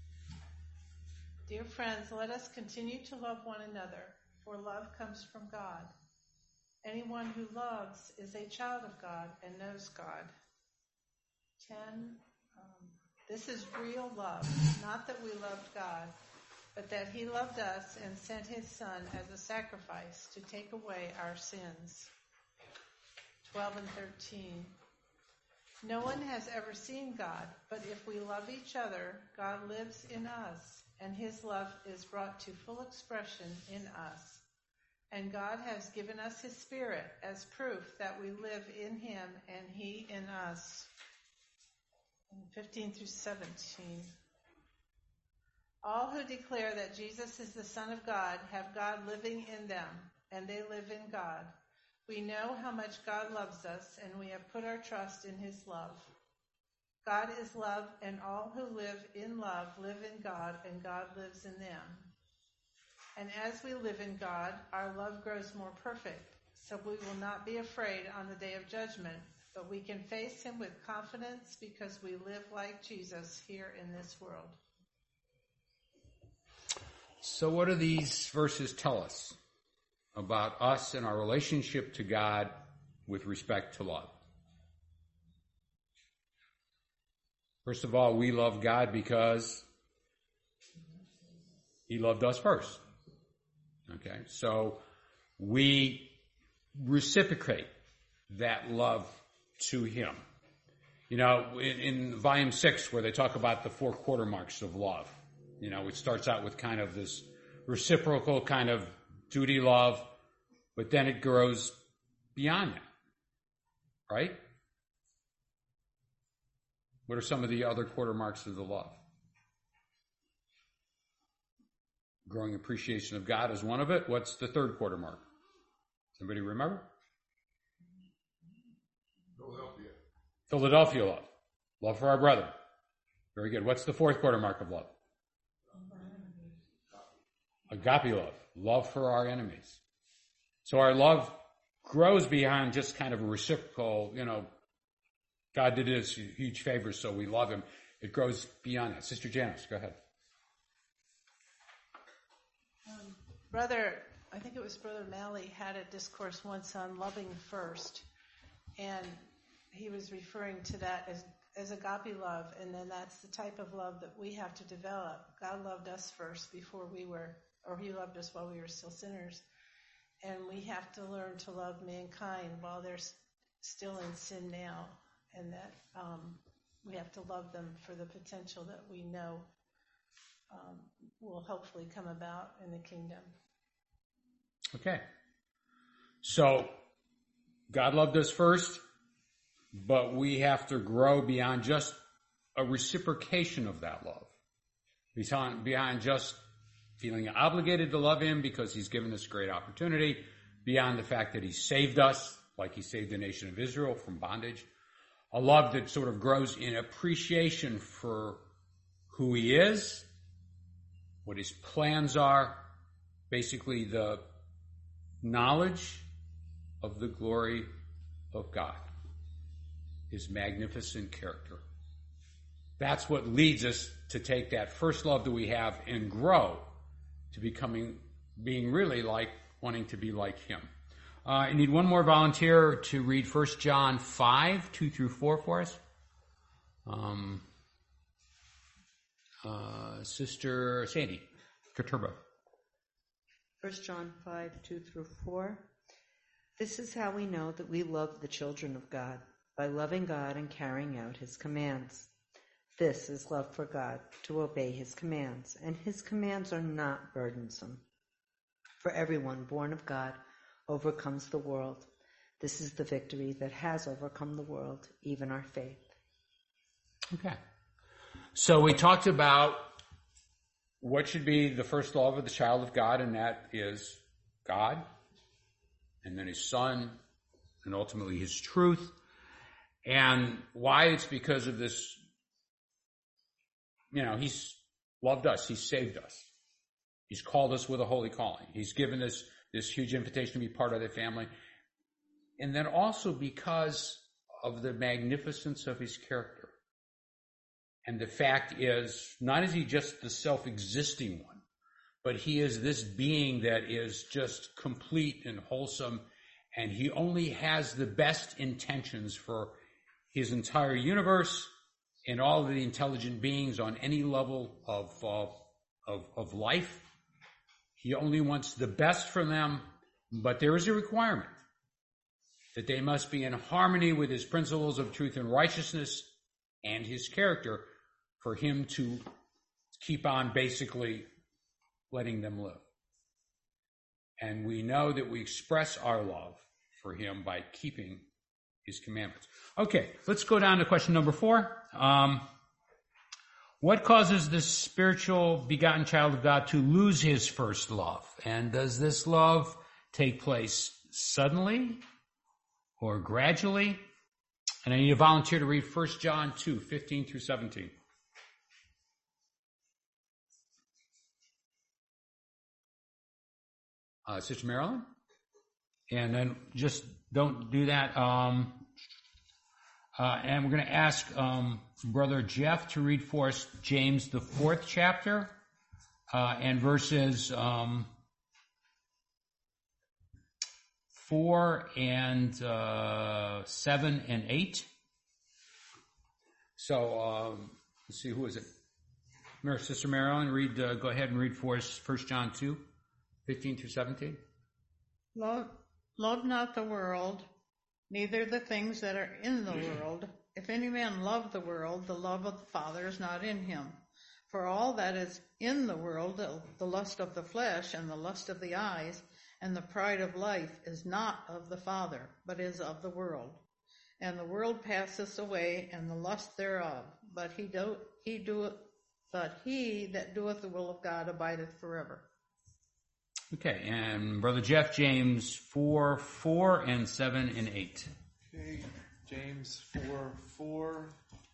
Dear friends, let us continue to love one another, for love comes from God. Anyone who loves is a child of God and knows God. 10. This is real love, not that we loved God, but that he loved us and sent his Son as a sacrifice to take away our sins. 12 and 13. No one has ever seen God, but if we love each other, God lives in us, and his love is brought to full expression in us. And God has given us his Spirit as proof that we live in him and he in us. 15 through 17. All who declare that Jesus is the Son of God have God living in them, and they live in God. We know how much God loves us, and we have put our trust in his love. God is love, and all who live in love live in God, and God lives in them. And as we live in God, our love grows more perfect, so we will not be afraid on the day of judgment, but we can face him with confidence because we live like Jesus here in this world. So what do these verses tell us about us and our relationship to God with respect to love? First of all, we love God because he loved us first. Okay, so we reciprocate that love to him. You know, in volume 6, where they talk about the 4 quarter marks of love, you know, it starts out with kind of this reciprocal kind of duty love, but then it grows beyond that, right? What are some of the other quarter marks of the love? Growing appreciation of God is one of it. What's the 3rd quarter mark? Somebody remember? Philadelphia love. Love for our brethren. Very good. What's the 4th quarter mark of love? Agape love. Love for our enemies. So our love grows beyond just kind of a reciprocal, you know, God did us huge favors, so we love him. It grows beyond that. Sister Janice, go ahead. I think it was Brother Malley had a discourse once on loving first, and he was referring to that as agape love, and then that's the type of love that we have to develop. God loved us first before we were, or he loved us while we were still sinners, and we have to learn to love mankind while they're still in sin now, and that we have to love them for the potential that we know will hopefully come about in the kingdom. Okay. So, God loved us first, but we have to grow beyond just a reciprocation of that love. Beyond just feeling obligated to love him because he's given us great opportunity, beyond the fact that he saved us, like he saved the nation of Israel from bondage. A love that sort of grows in appreciation for who he is, what his plans are, basically the knowledge of the glory of God, his magnificent character. That's what leads us to take that first love that we have and grow to being really like, wanting to be like him. I need one more volunteer to read 1 John 5, 2 through 4 for us. Sister Sandy Katurba. 1 John 5, 2 through 4. This is how we know that we love the children of God, by loving God and carrying out his commands. This is love for God, to obey his commands, and his commands are not burdensome. For everyone born of God overcomes the world. This is the victory that has overcome the world, even our faith. Okay. So we talked about what should be the first love of the child of God, and that is God, and then his Son, and ultimately his truth. And why? It's because of this, you know, he's loved us, he's saved us. He's called us with a holy calling. He's given us this huge invitation to be part of the family. and then also because of the magnificence of his character. And the fact is, not is he just the self-existing one, but he is this being that is just complete and wholesome, and he only has the best intentions for his entire universe and all of the intelligent beings on any level of life. He only wants the best for them, but there is a requirement that they must be in harmony with his principles of truth and righteousness and his character for him to keep on basically letting them live. And we know that we express our love for him by keeping his commandments. Okay, let's go down to question number 4. What causes the spiritual begotten child of God to lose his first love? And does this love take place suddenly or gradually? And I need a volunteer to read 1 John 2, 15 through 17. Sister Marilyn? And then just don't do that. And we're going to ask Brother Jeff to read for us James, the 4th chapter, and verses 4 and 7 and 8. So let's see, who is it? Sister Marilyn, go ahead and read for us 1 John 2, 15 through 17. Love not the world, neither the things that are in the world. If any man love the world, the love of the Father is not in him. For all that is in the world, the lust of the flesh and the lust of the eyes and the pride of life, is not of the Father, but is of the world. And the world passeth away, and the lust thereof. But he that doeth the will of God abideth forever. Okay, and Brother Jeff, James 4, 4 and 7 and 8. Okay, James 4:4.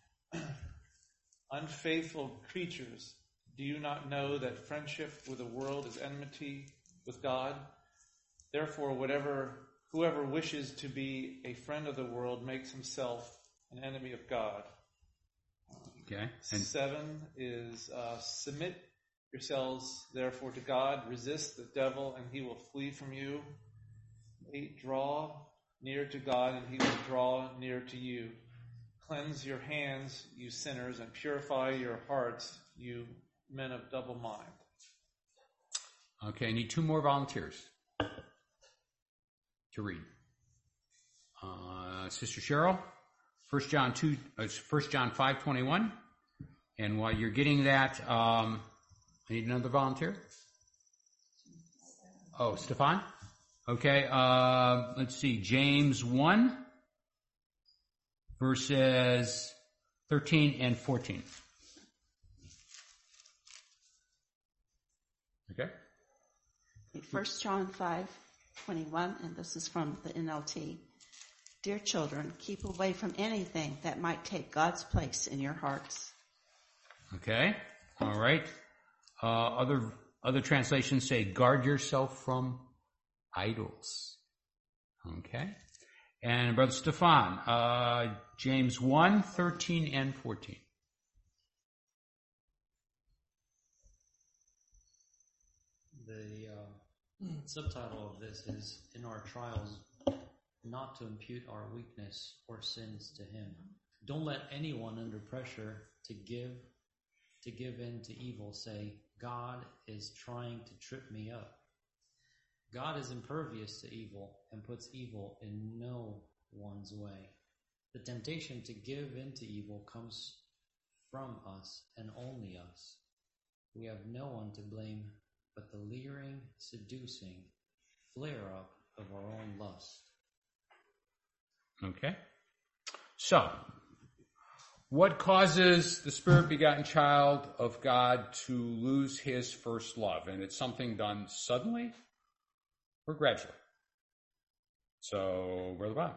Unfaithful creatures, do you not know that friendship with the world is enmity with God? Therefore, whoever wishes to be a friend of the world makes himself an enemy of God. Okay. 7 is submit yourselves, therefore, to God. Resist the devil, and he will flee from you. 8, draw near to God, and he will draw near to you. Cleanse your hands, you sinners, and purify your hearts, you men of double mind. Okay, I need 2 more volunteers to read. Sister Cheryl, 1 John 5:21. And while you're getting that, I need another volunteer. Oh, Stefan? Okay, let's see. James 1, verses 13 and 14. Okay. 1 John 5:21, and this is from the NLT. Dear children, keep away from anything that might take God's place in your hearts. Okay. All right. Other translations say, guard yourself from idols. Okay. And Brother Stefan, James 1, 13 and 14. The subtitle of this is, in our trials, not to impute our weakness or sins to him. Don't let anyone under pressure to give in to evil say, God is trying to trip me up. God is impervious to evil and puts evil in no one's way. The temptation to give in to evil comes from us and only us. We have no one to blame but the leering, seducing flare-up of our own lust. Okay. So, what causes the Spirit-begotten child of God to lose his first love? And it's something done suddenly or gradually? So, Brother Bob.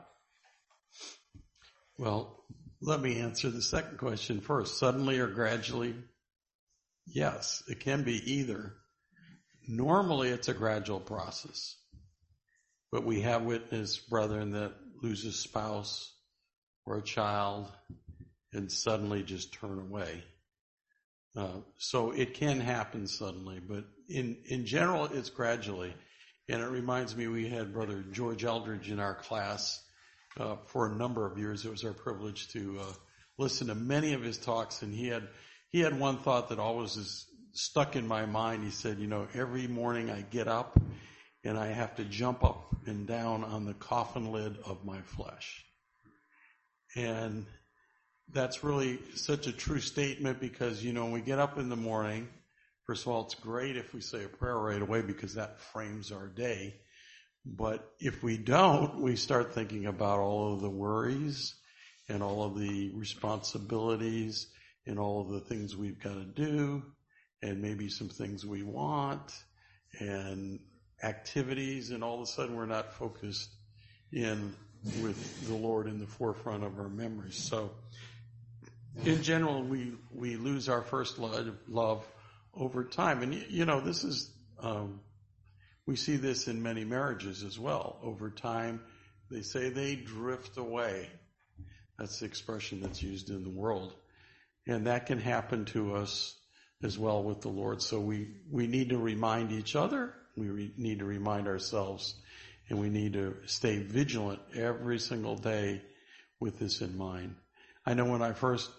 Well, let me answer the second question first. Suddenly or gradually? Yes, it can be either. Normally, it's a gradual process. But we have witnessed brethren that lose a spouse or a child and suddenly just turn away. So it can happen suddenly, but in general, it's gradually. And it reminds me, we had Brother George Eldridge in our class for a number of years. It was our privilege to listen to many of his talks, and he had one thought that always is stuck in my mind. He said, every morning I get up and I have to jump up and down on the coffin lid of my flesh. And that's really such a true statement because, when we get up in the morning, first of all, it's great if we say a prayer right away because that frames our day. But if we don't, we start thinking about all of the worries and all of the responsibilities and all of the things we've got to do and maybe some things we want and activities, and all of a sudden we're not focused in with the Lord in the forefront of our memories. So in general, we lose our first love over time. And, this is, we see this in many marriages as well. Over time, they say they drift away. That's the expression that's used in the world. And that can happen to us as well with the Lord. So we need to remind each other, we need to remind ourselves, and we need to stay vigilant every single day with this in mind. I know when I first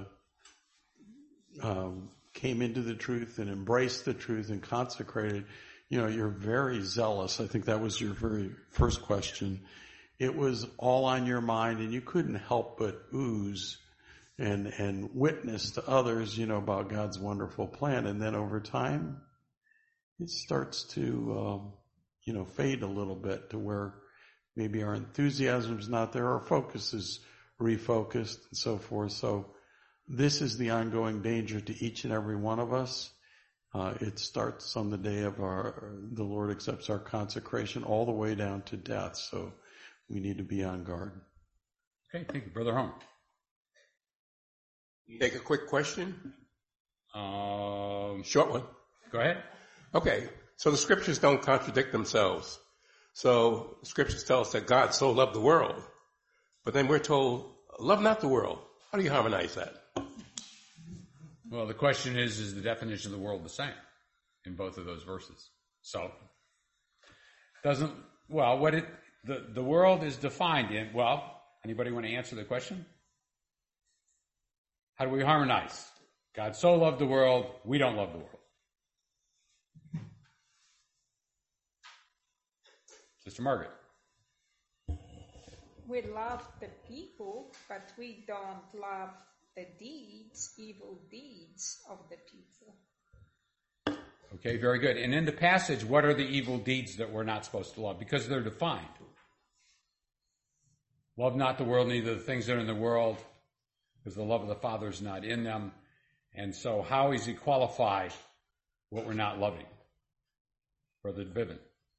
came into the truth and embraced the truth and consecrated, you're very zealous. I think that was your very first question. It was all on your mind, and you couldn't help but ooze and witness to others, about God's wonderful plan. And then over time, it starts to, fade a little bit to where maybe our enthusiasm's not there, our focus is refocused and so forth. So this is the ongoing danger to each and every one of us. It starts on the day of the Lord accepts our consecration all the way down to death. So we need to be on guard. Okay, thank you, Brother Home. Take a quick question. Short one. Go ahead. Okay, so the scriptures don't contradict themselves. So the scriptures tell us that God so loved the world, but then we're told, love not the world. How do you harmonize that? Well, the question is the definition of the world the same in both of those verses? So, the world is defined in, anybody want to answer the question? How do we harmonize? God so loved the world, we don't love the world. Sister Margaret. We love the people, but we don't love the evil deeds of the people. Okay, very good. And in the passage, what are the evil deeds that we're not supposed to love? Because they're defined. Love not the world, neither the things that are in the world, because the love of the Father is not in them. And so how does he qualify what we're not loving? Brother Vivian.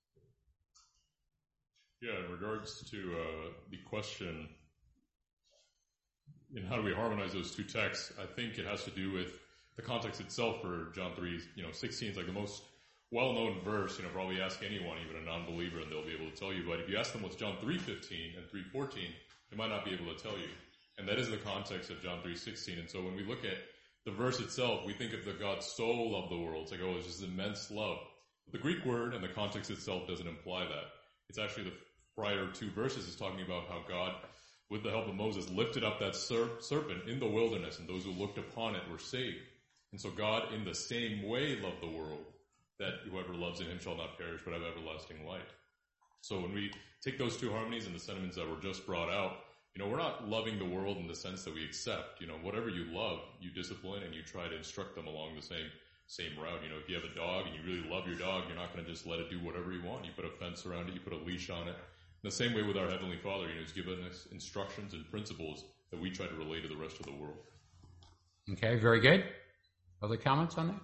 Yeah, in regards to the question, how do we harmonize those two texts? I think it has to do with the context itself for John 3, 16 is like the most well-known verse. Probably ask anyone, even a non-believer, and they'll be able to tell you. But if you ask them what's John 3:15 and 3:14, they might not be able to tell you. And that is the context of John 3:16. And so when we look at the verse itself, we think of the God so loved the world. It's like, it's just immense love. But the Greek word and the context itself doesn't imply that. It's actually the prior two verses is talking about how God, with the help of Moses, lifted up that serpent in the wilderness, and those who looked upon it were saved. And so God, in the same way, loved the world, that whoever loves in him shall not perish, but have everlasting life. So when we take those two harmonies and the sentiments that were just brought out, we're not loving the world in the sense that we accept. Whatever you love, you discipline and you try to instruct them along the same route. If you have a dog and you really love your dog, you're not going to just let it do whatever you want. You put a fence around it, you put a leash on it. In the same way with our Heavenly Father, He's given us instructions and principles that we try to relay to the rest of the world. Okay, very good. Other comments on that?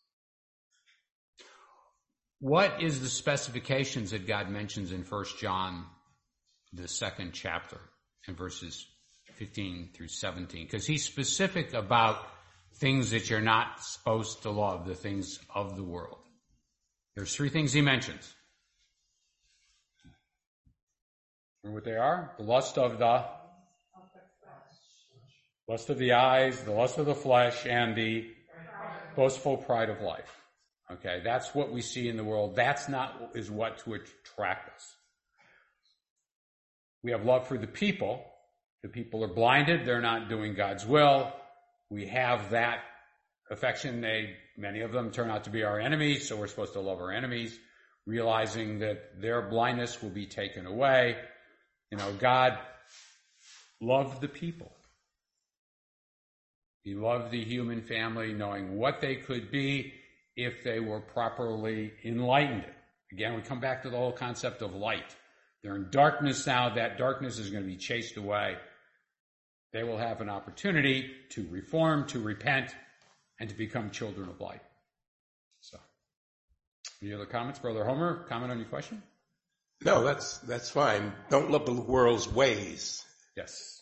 What is the specifications that God mentions in 1 John, the 2nd chapter, in verses 15 through 17? Because he's specific about things that you're not supposed to love, the things of the world. There's 3 things he mentions. Remember what they are? The lust of the eyes, the lust of the flesh, and the boastful pride of life. Okay, that's what we see in the world. That's not is what to attract us. We have love for the people. The people are blinded. They're not doing God's will. We have that affection. Many of them turn out to be our enemies, so we're supposed to love our enemies, realizing that their blindness will be taken away. God loved the people. He loved the human family, knowing what they could be if they were properly enlightened. Again, we come back to the whole concept of light. They're in darkness now. That darkness is going to be chased away. They will have an opportunity to reform, to repent, and to become children of light. So, any other comments? Brother Homer, comment on your question? No, that's fine. Don't love the world's ways. Yes,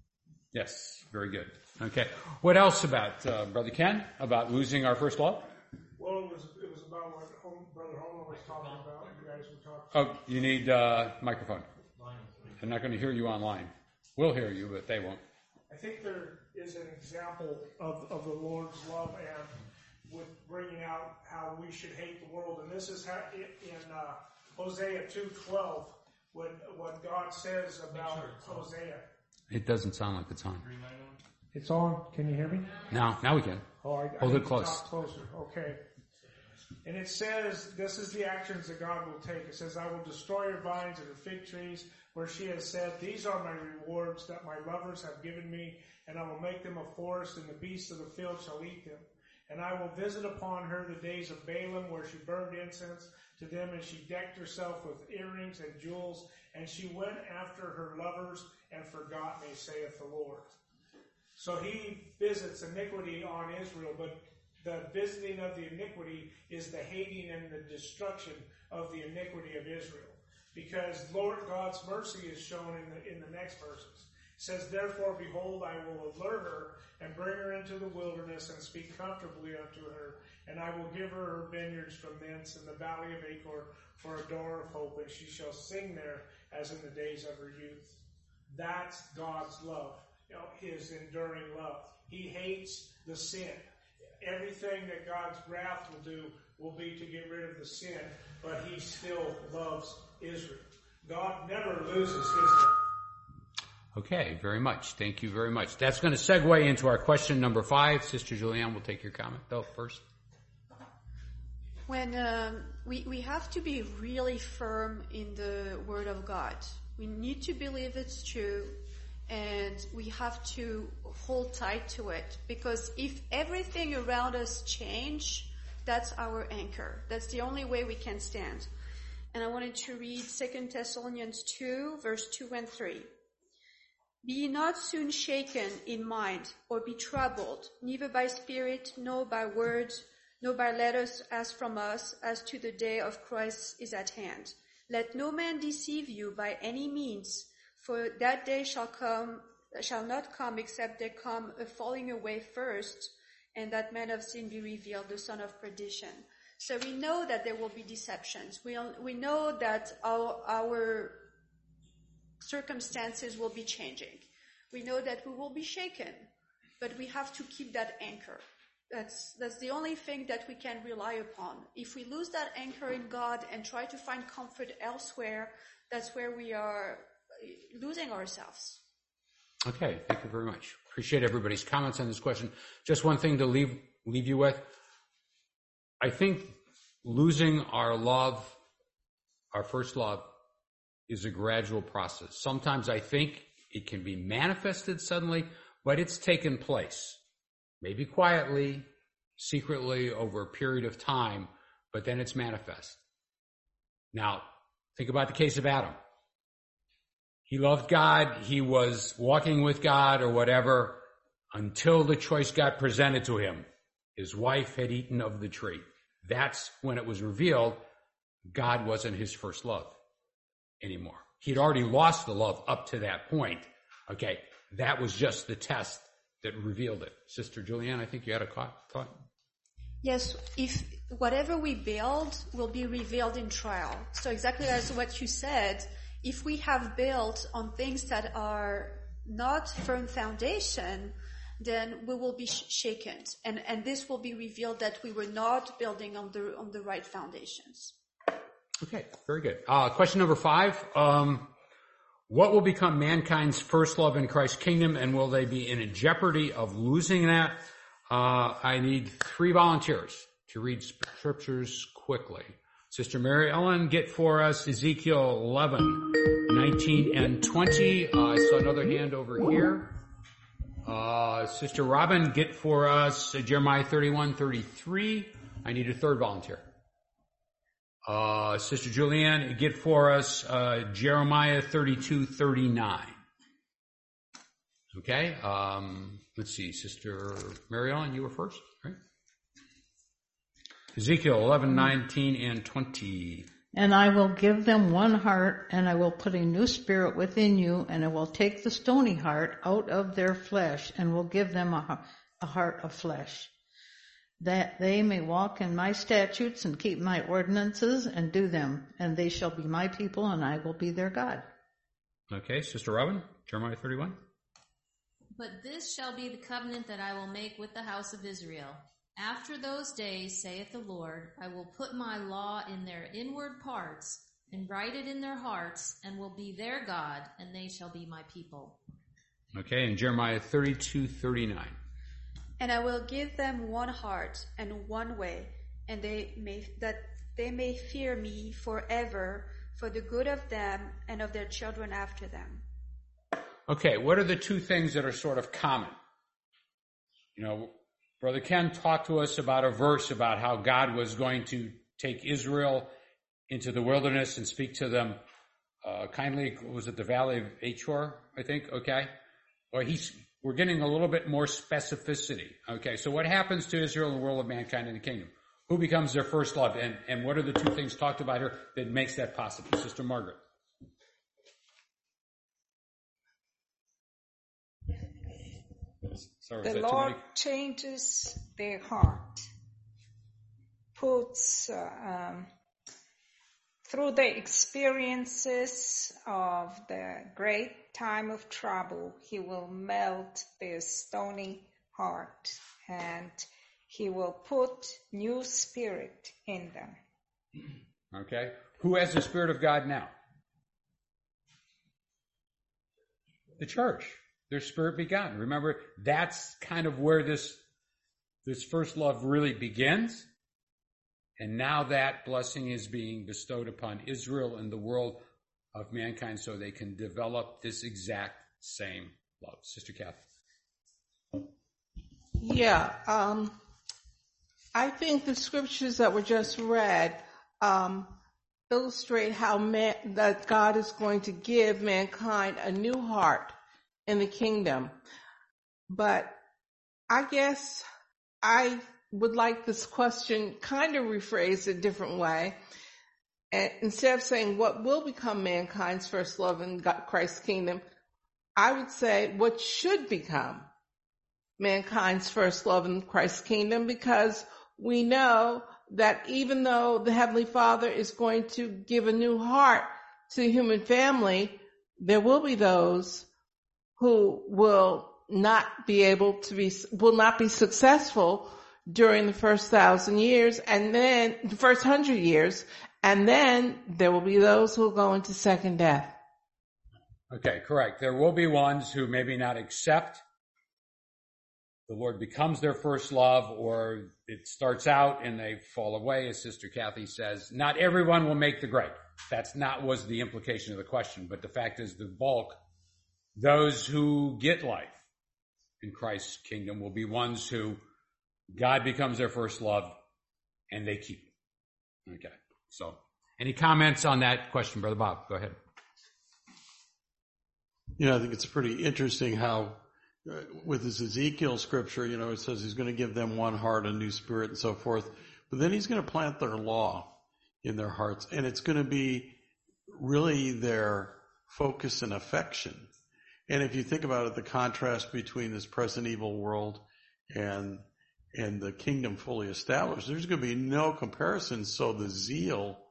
very good. Okay, what else about, Brother Ken, about losing our first love? Well, it was about what Brother Homer was talking about. You guys were talking. Oh, you need microphone. They're not going to hear you online. We'll hear you, but they won't. I think there is an example of the Lord's love and with bringing out how we should hate the world. And this is how in Hosea 2:12, what God says about Hosea. It doesn't sound like it's on. It's on. Can you hear me? Now we can. Hold it close. Talk closer. Okay. And it says, this is the actions that God will take. It says, I will destroy your vines and your fig trees, where she has said, these are my rewards that my lovers have given me, and I will make them a forest, and the beasts of the field shall eat them. And I will visit upon her the days of Balaam, where she burned incense to them, and she decked herself with earrings and jewels, and she went after her lovers and forgot me, saith the Lord. So he visits iniquity on Israel, but the visiting of the iniquity is the hating and the destruction of the iniquity of Israel. Because Lord God's mercy is shown in the next verses. It says, therefore, behold, I will allure her and bring her into the wilderness and speak comfortably unto her. And I will give her her vineyards from thence and the valley of Achor for a door of hope. And she shall sing there as in the days of her youth. That's God's love, his enduring love. He hates the sin. Everything that God's wrath will do will be to get rid of the sin, but he still loves Israel. God never loses his love. Okay, very much. Thank you very much. That's going to segue into our question number 5. Sister Julianne will take your comment, though, first. When we have to be really firm in the Word of God. We need to believe it's true, and we have to hold tight to it, because if everything around us change, that's our anchor. That's the only way we can stand. And I wanted to read 2 Thessalonians 2, verse 2 and 3. Be ye not soon shaken in mind, or be troubled, neither by spirit, nor by word, nor by letters as from us, as to the day of Christ is at hand. Let no man deceive you by any means, for that day shall not come except there come a falling away first, and that man of sin be revealed, the son of perdition. So we know that there will be deceptions. We know that our circumstances will be changing. We know that we will be shaken, but we have to keep that anchor. That's the only thing that we can rely upon. If we lose that anchor in God and try to find comfort elsewhere, that's where we are losing ourselves. Okay, thank you very much. Appreciate everybody's comments on this question. Just one thing to leave you with. I think losing our love, our first love, is a gradual process. Sometimes I think it can be manifested suddenly, but it's taken place. Maybe quietly, secretly, over a period of time, but then it's manifest. Now, think about the case of Adam. He loved God, he was walking with God or whatever, until the choice got presented to him. His wife had eaten of the tree. That's when it was revealed God wasn't his first love anymore. He'd already lost the love up to that point. Okay, that was just the test that revealed it. Sister Julianne, I think you had a thought? Yes, if whatever we build will be revealed in trial. So exactly as what you said, if we have built on things that are not firm foundation, then we will be shaken, and this will be revealed that we were not building on the right foundations. Okay, very good. Question number 5. What will become mankind's first love in Christ's kingdom, and will they be in a jeopardy of losing that? I need 3 volunteers to read scriptures quickly. Sister Mary Ellen, get for us Ezekiel 11, 19, and 20. I saw another hand over here. Sister Robin, get for us Jeremiah 31, 33. I need a 3rd volunteer. Sister Julianne, get for us Jeremiah 32, 39. Okay, let's see. Sister Mary Ellen, you were first, right? Ezekiel 11, 19, and 20. And I will give them one heart, and I will put a new spirit within you, and I will take the stony heart out of their flesh, and will give them a heart of flesh, that they may walk in my statutes and keep my ordinances and do them, and they shall be my people, and I will be their God. Okay, Sister Robin, Jeremiah 31. But this shall be the covenant that I will make with the house of Israel. After those days, saith the Lord, I will put my law in their inward parts, and write it in their hearts, and will be their God, and they shall be my people. Okay, and Jeremiah 32, 39. And I will give them one heart and one way, and that they may fear me forever, for the good of them and of their children after them. Okay, what are the 2 things that are sort of common? Brother Ken talked to us about a verse about how God was going to take Israel into the wilderness and speak to them kindly. Was it the Valley of Achor, I think? Okay. Or we're getting a little bit more specificity. Okay, so what happens to Israel in the world of mankind and the kingdom? Who becomes their first love? And what are the 2 things talked about here that makes that possible? Sister Margaret. Sorry, the Lord changes their heart, puts through the experiences of the great time of trouble, He will melt their stony heart, and He will put new spirit in them. Okay. Who has the Spirit of God now? The church. Their spirit begotten. Remember, that's kind of where this first love really begins. And now that blessing is being bestowed upon Israel and the world of mankind so they can develop this exact same love. Sister Kathy. Yeah, I think the scriptures that were just read illustrate how that God is going to give mankind a new heart in the kingdom. But I guess I would like this question kind of rephrased a different way. And instead of saying what will become mankind's first love in Christ's kingdom, I would say what should become mankind's first love in Christ's kingdom, because we know that even though the Heavenly Father is going to give a new heart to the human family, there will be those who will not be successful during the first 1,000 years, and then the first 100 years, and then there will be those who will go into second death. Okay, correct. There will be ones who maybe not accept the Lord becomes their first love, or it starts out and they fall away, as Sister Kathy says. Not everyone will make the grade. That's not was the implication of the question, but the fact is the bulk, those who get life in Christ's kingdom will be ones who God becomes their first love and they keep it. Okay. So any comments on that question, Brother Bob? Go ahead. I think it's pretty interesting how with this Ezekiel scripture, it says he's going to give them one heart, a new spirit and so forth. But then he's going to plant their law in their hearts, and it's going to be really their focus and affection. And if you think about it, the contrast between this present evil world and the kingdom fully established, there's going to be no comparison. So the zeal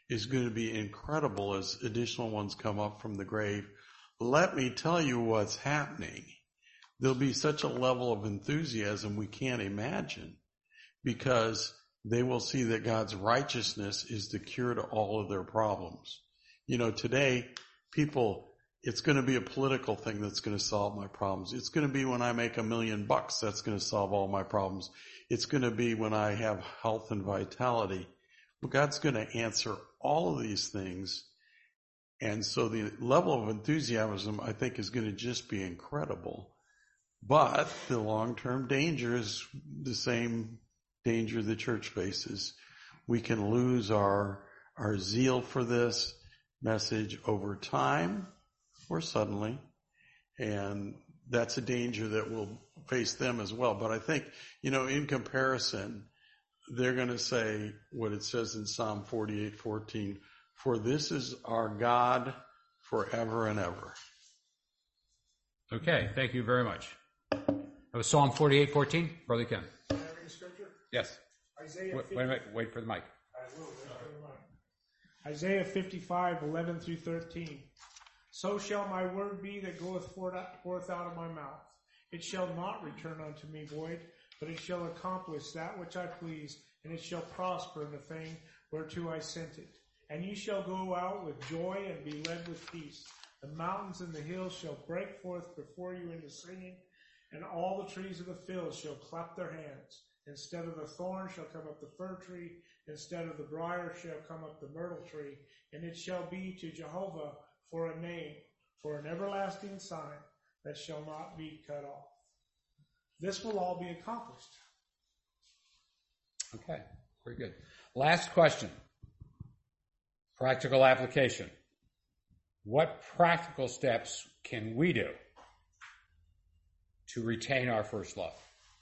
is going to be incredible as additional ones come up from the grave. Let me tell you what's happening. There'll be such a level of enthusiasm we can't imagine, because they will see that God's righteousness is the cure to all of their problems. You know, today, people, it's going to be a political thing that's going to solve my problems. It's going to be when I make $1 million that's going to solve all my problems. It's going to be when I have health and vitality. But God's going to answer all of these things. And so the level of enthusiasm, I think, is going to just be incredible. But the long-term danger is the same danger the church faces. We can lose our zeal for this message over time or suddenly, and that's a danger that will face them as well. But I think, you know, in comparison, they're going to say what it says in Psalm 48:14, for this is our God forever and ever. Okay, thank you very much. That was Psalm 48:14. Brother Ken. Can I read a scripture? Yes. Isaiah Wait a minute. Wait for the mic. I will. Wait for the mic. Isaiah 55:11 through 13. So shall my word be that goeth forth out of my mouth. It shall not return unto me void, but it shall accomplish that which I please, and it shall prosper in the thing whereto I sent it. And ye shall go out with joy and be led with peace. The mountains and the hills shall break forth before you into singing, and all the trees of the field shall clap their hands. Instead of the thorn shall come up the fir tree, instead of the briar shall come up the myrtle tree, and it shall be to Jehovah for a name, for an everlasting sign that shall not be cut off. This will all be accomplished. Okay, very good. Last question. Practical application. What practical steps can we do to retain our first love?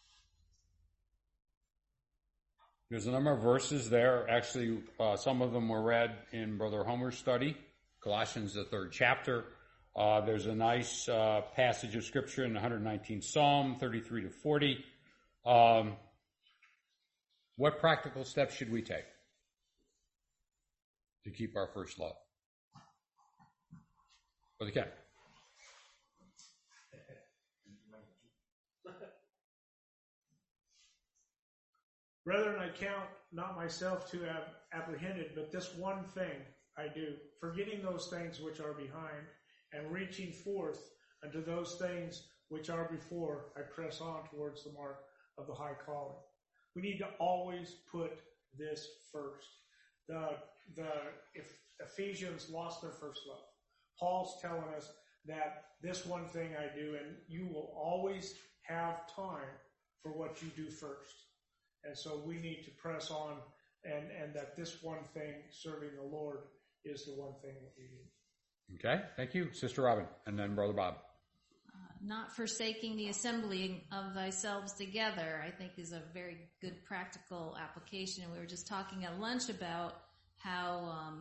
There's a number of verses there. Actually, some of them were read in Brother Homer's study, Colossians, the 3rd chapter. There's a nice passage of Scripture in the 119th Psalm, 33 to 40. What practical steps should we take to keep our first love? Brother Ken. Brethren, I count not myself to have apprehended, but this one thing I do, forgetting those things which are behind, and reaching forth unto those things which are before, I press on towards the mark of the high calling. We need to always put this first. If Ephesians lost their first love, Paul's telling us that this one thing I do, and you will always have time for what you do first. And so we need to press on, and that this one thing, serving the Lord, is the one thing that we do. Okay, thank you. Sister Robin, and then Brother Bob. Not forsaking the assembling of thyself together, I think, is a very good practical application. We were just talking at lunch about how,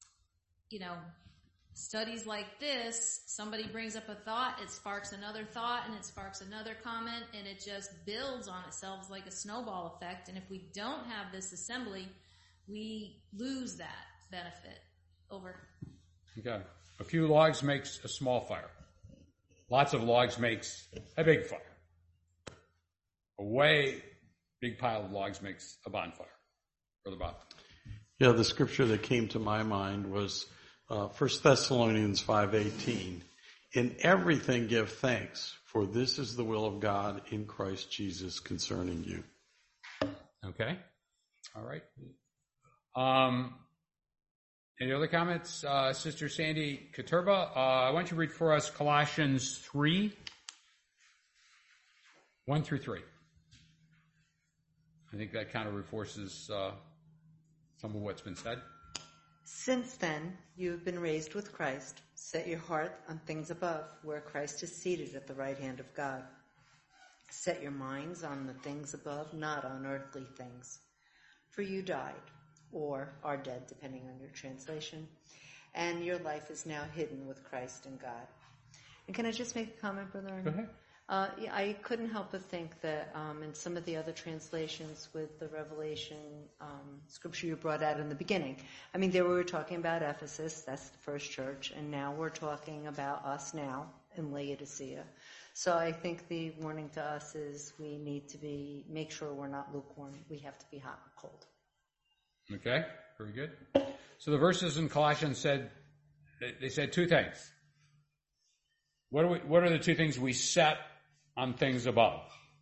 studies like this, somebody brings up a thought, it sparks another thought, and it sparks another comment, and it just builds on itself like a snowball effect. And if we don't have this assembly, we lose that benefit. Over. Okay. A few logs makes a small fire. Lots of logs makes a big fire. A way big pile of logs makes a bonfire. Brother Bob. Yeah, the scripture that came to my mind was 1 Thessalonians 5:18. In everything give thanks, for this is the will of God in Christ Jesus concerning you. Okay. All right. Any other comments? Sister Sandy Katurba, why don't you read for us Colossians 3, 1 through 3. I think that kind of reinforces some of what's been said. Since then, you have been raised with Christ. Set your heart on things above, where Christ is seated at the right hand of God. Set your minds on the things above, not on earthly things. For you died, or are dead, depending on your translation, and your life is now hidden with Christ in God. And can I just make a comment, Brother Arnold? Go I couldn't help but think that in some of the other translations with the Revelation scripture you brought out in the beginning, I mean, there we were talking about Ephesus, that's the first church, and now we're talking about us now in Laodicea. So I think the warning to us is we need to make sure we're not lukewarm. We have to be hot and cold. Okay, very good. So the verses in Colossians said two things. What are the two things we set on things above?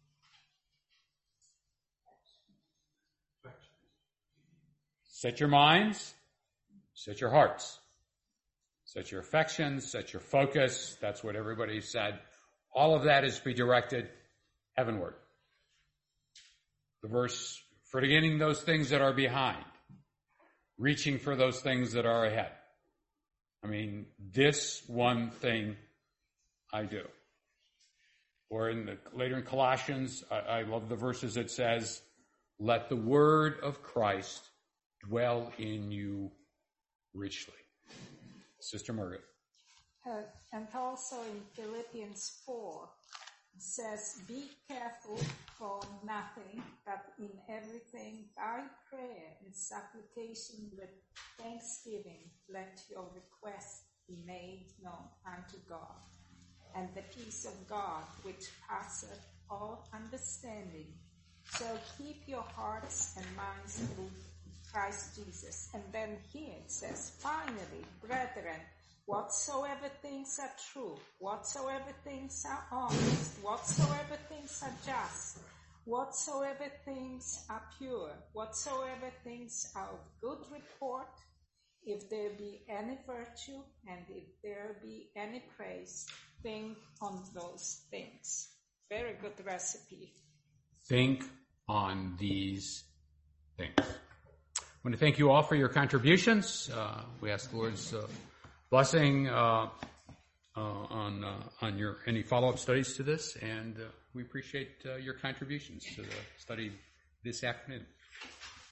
Set your minds, set your hearts, set your affections, set your focus. That's what everybody said. All of that is to be directed heavenward. The verse, forgetting those things that are behind, reaching for those things that are ahead. I mean, this one thing I do. Or later in Colossians, I love the verses that says, let the word of Christ dwell in you richly. Sister Margaret. And also in Philippians 4, it says, be careful for nothing, but in everything by prayer and supplication with thanksgiving, let your requests be made known unto God. And the peace of God, which passeth all understanding, shall keep your hearts and minds through Christ Jesus. And then here it says, finally, brethren, whatsoever things are true, whatsoever things are honest, whatsoever things are just, whatsoever things are pure, whatsoever things are of good report, if there be any virtue and if there be any praise, think on those things. Very good recipe. Think on these things. I want to thank you all for your contributions. We ask the Lord's blessing on your any follow-up studies to this, and we appreciate your contributions to the study this afternoon.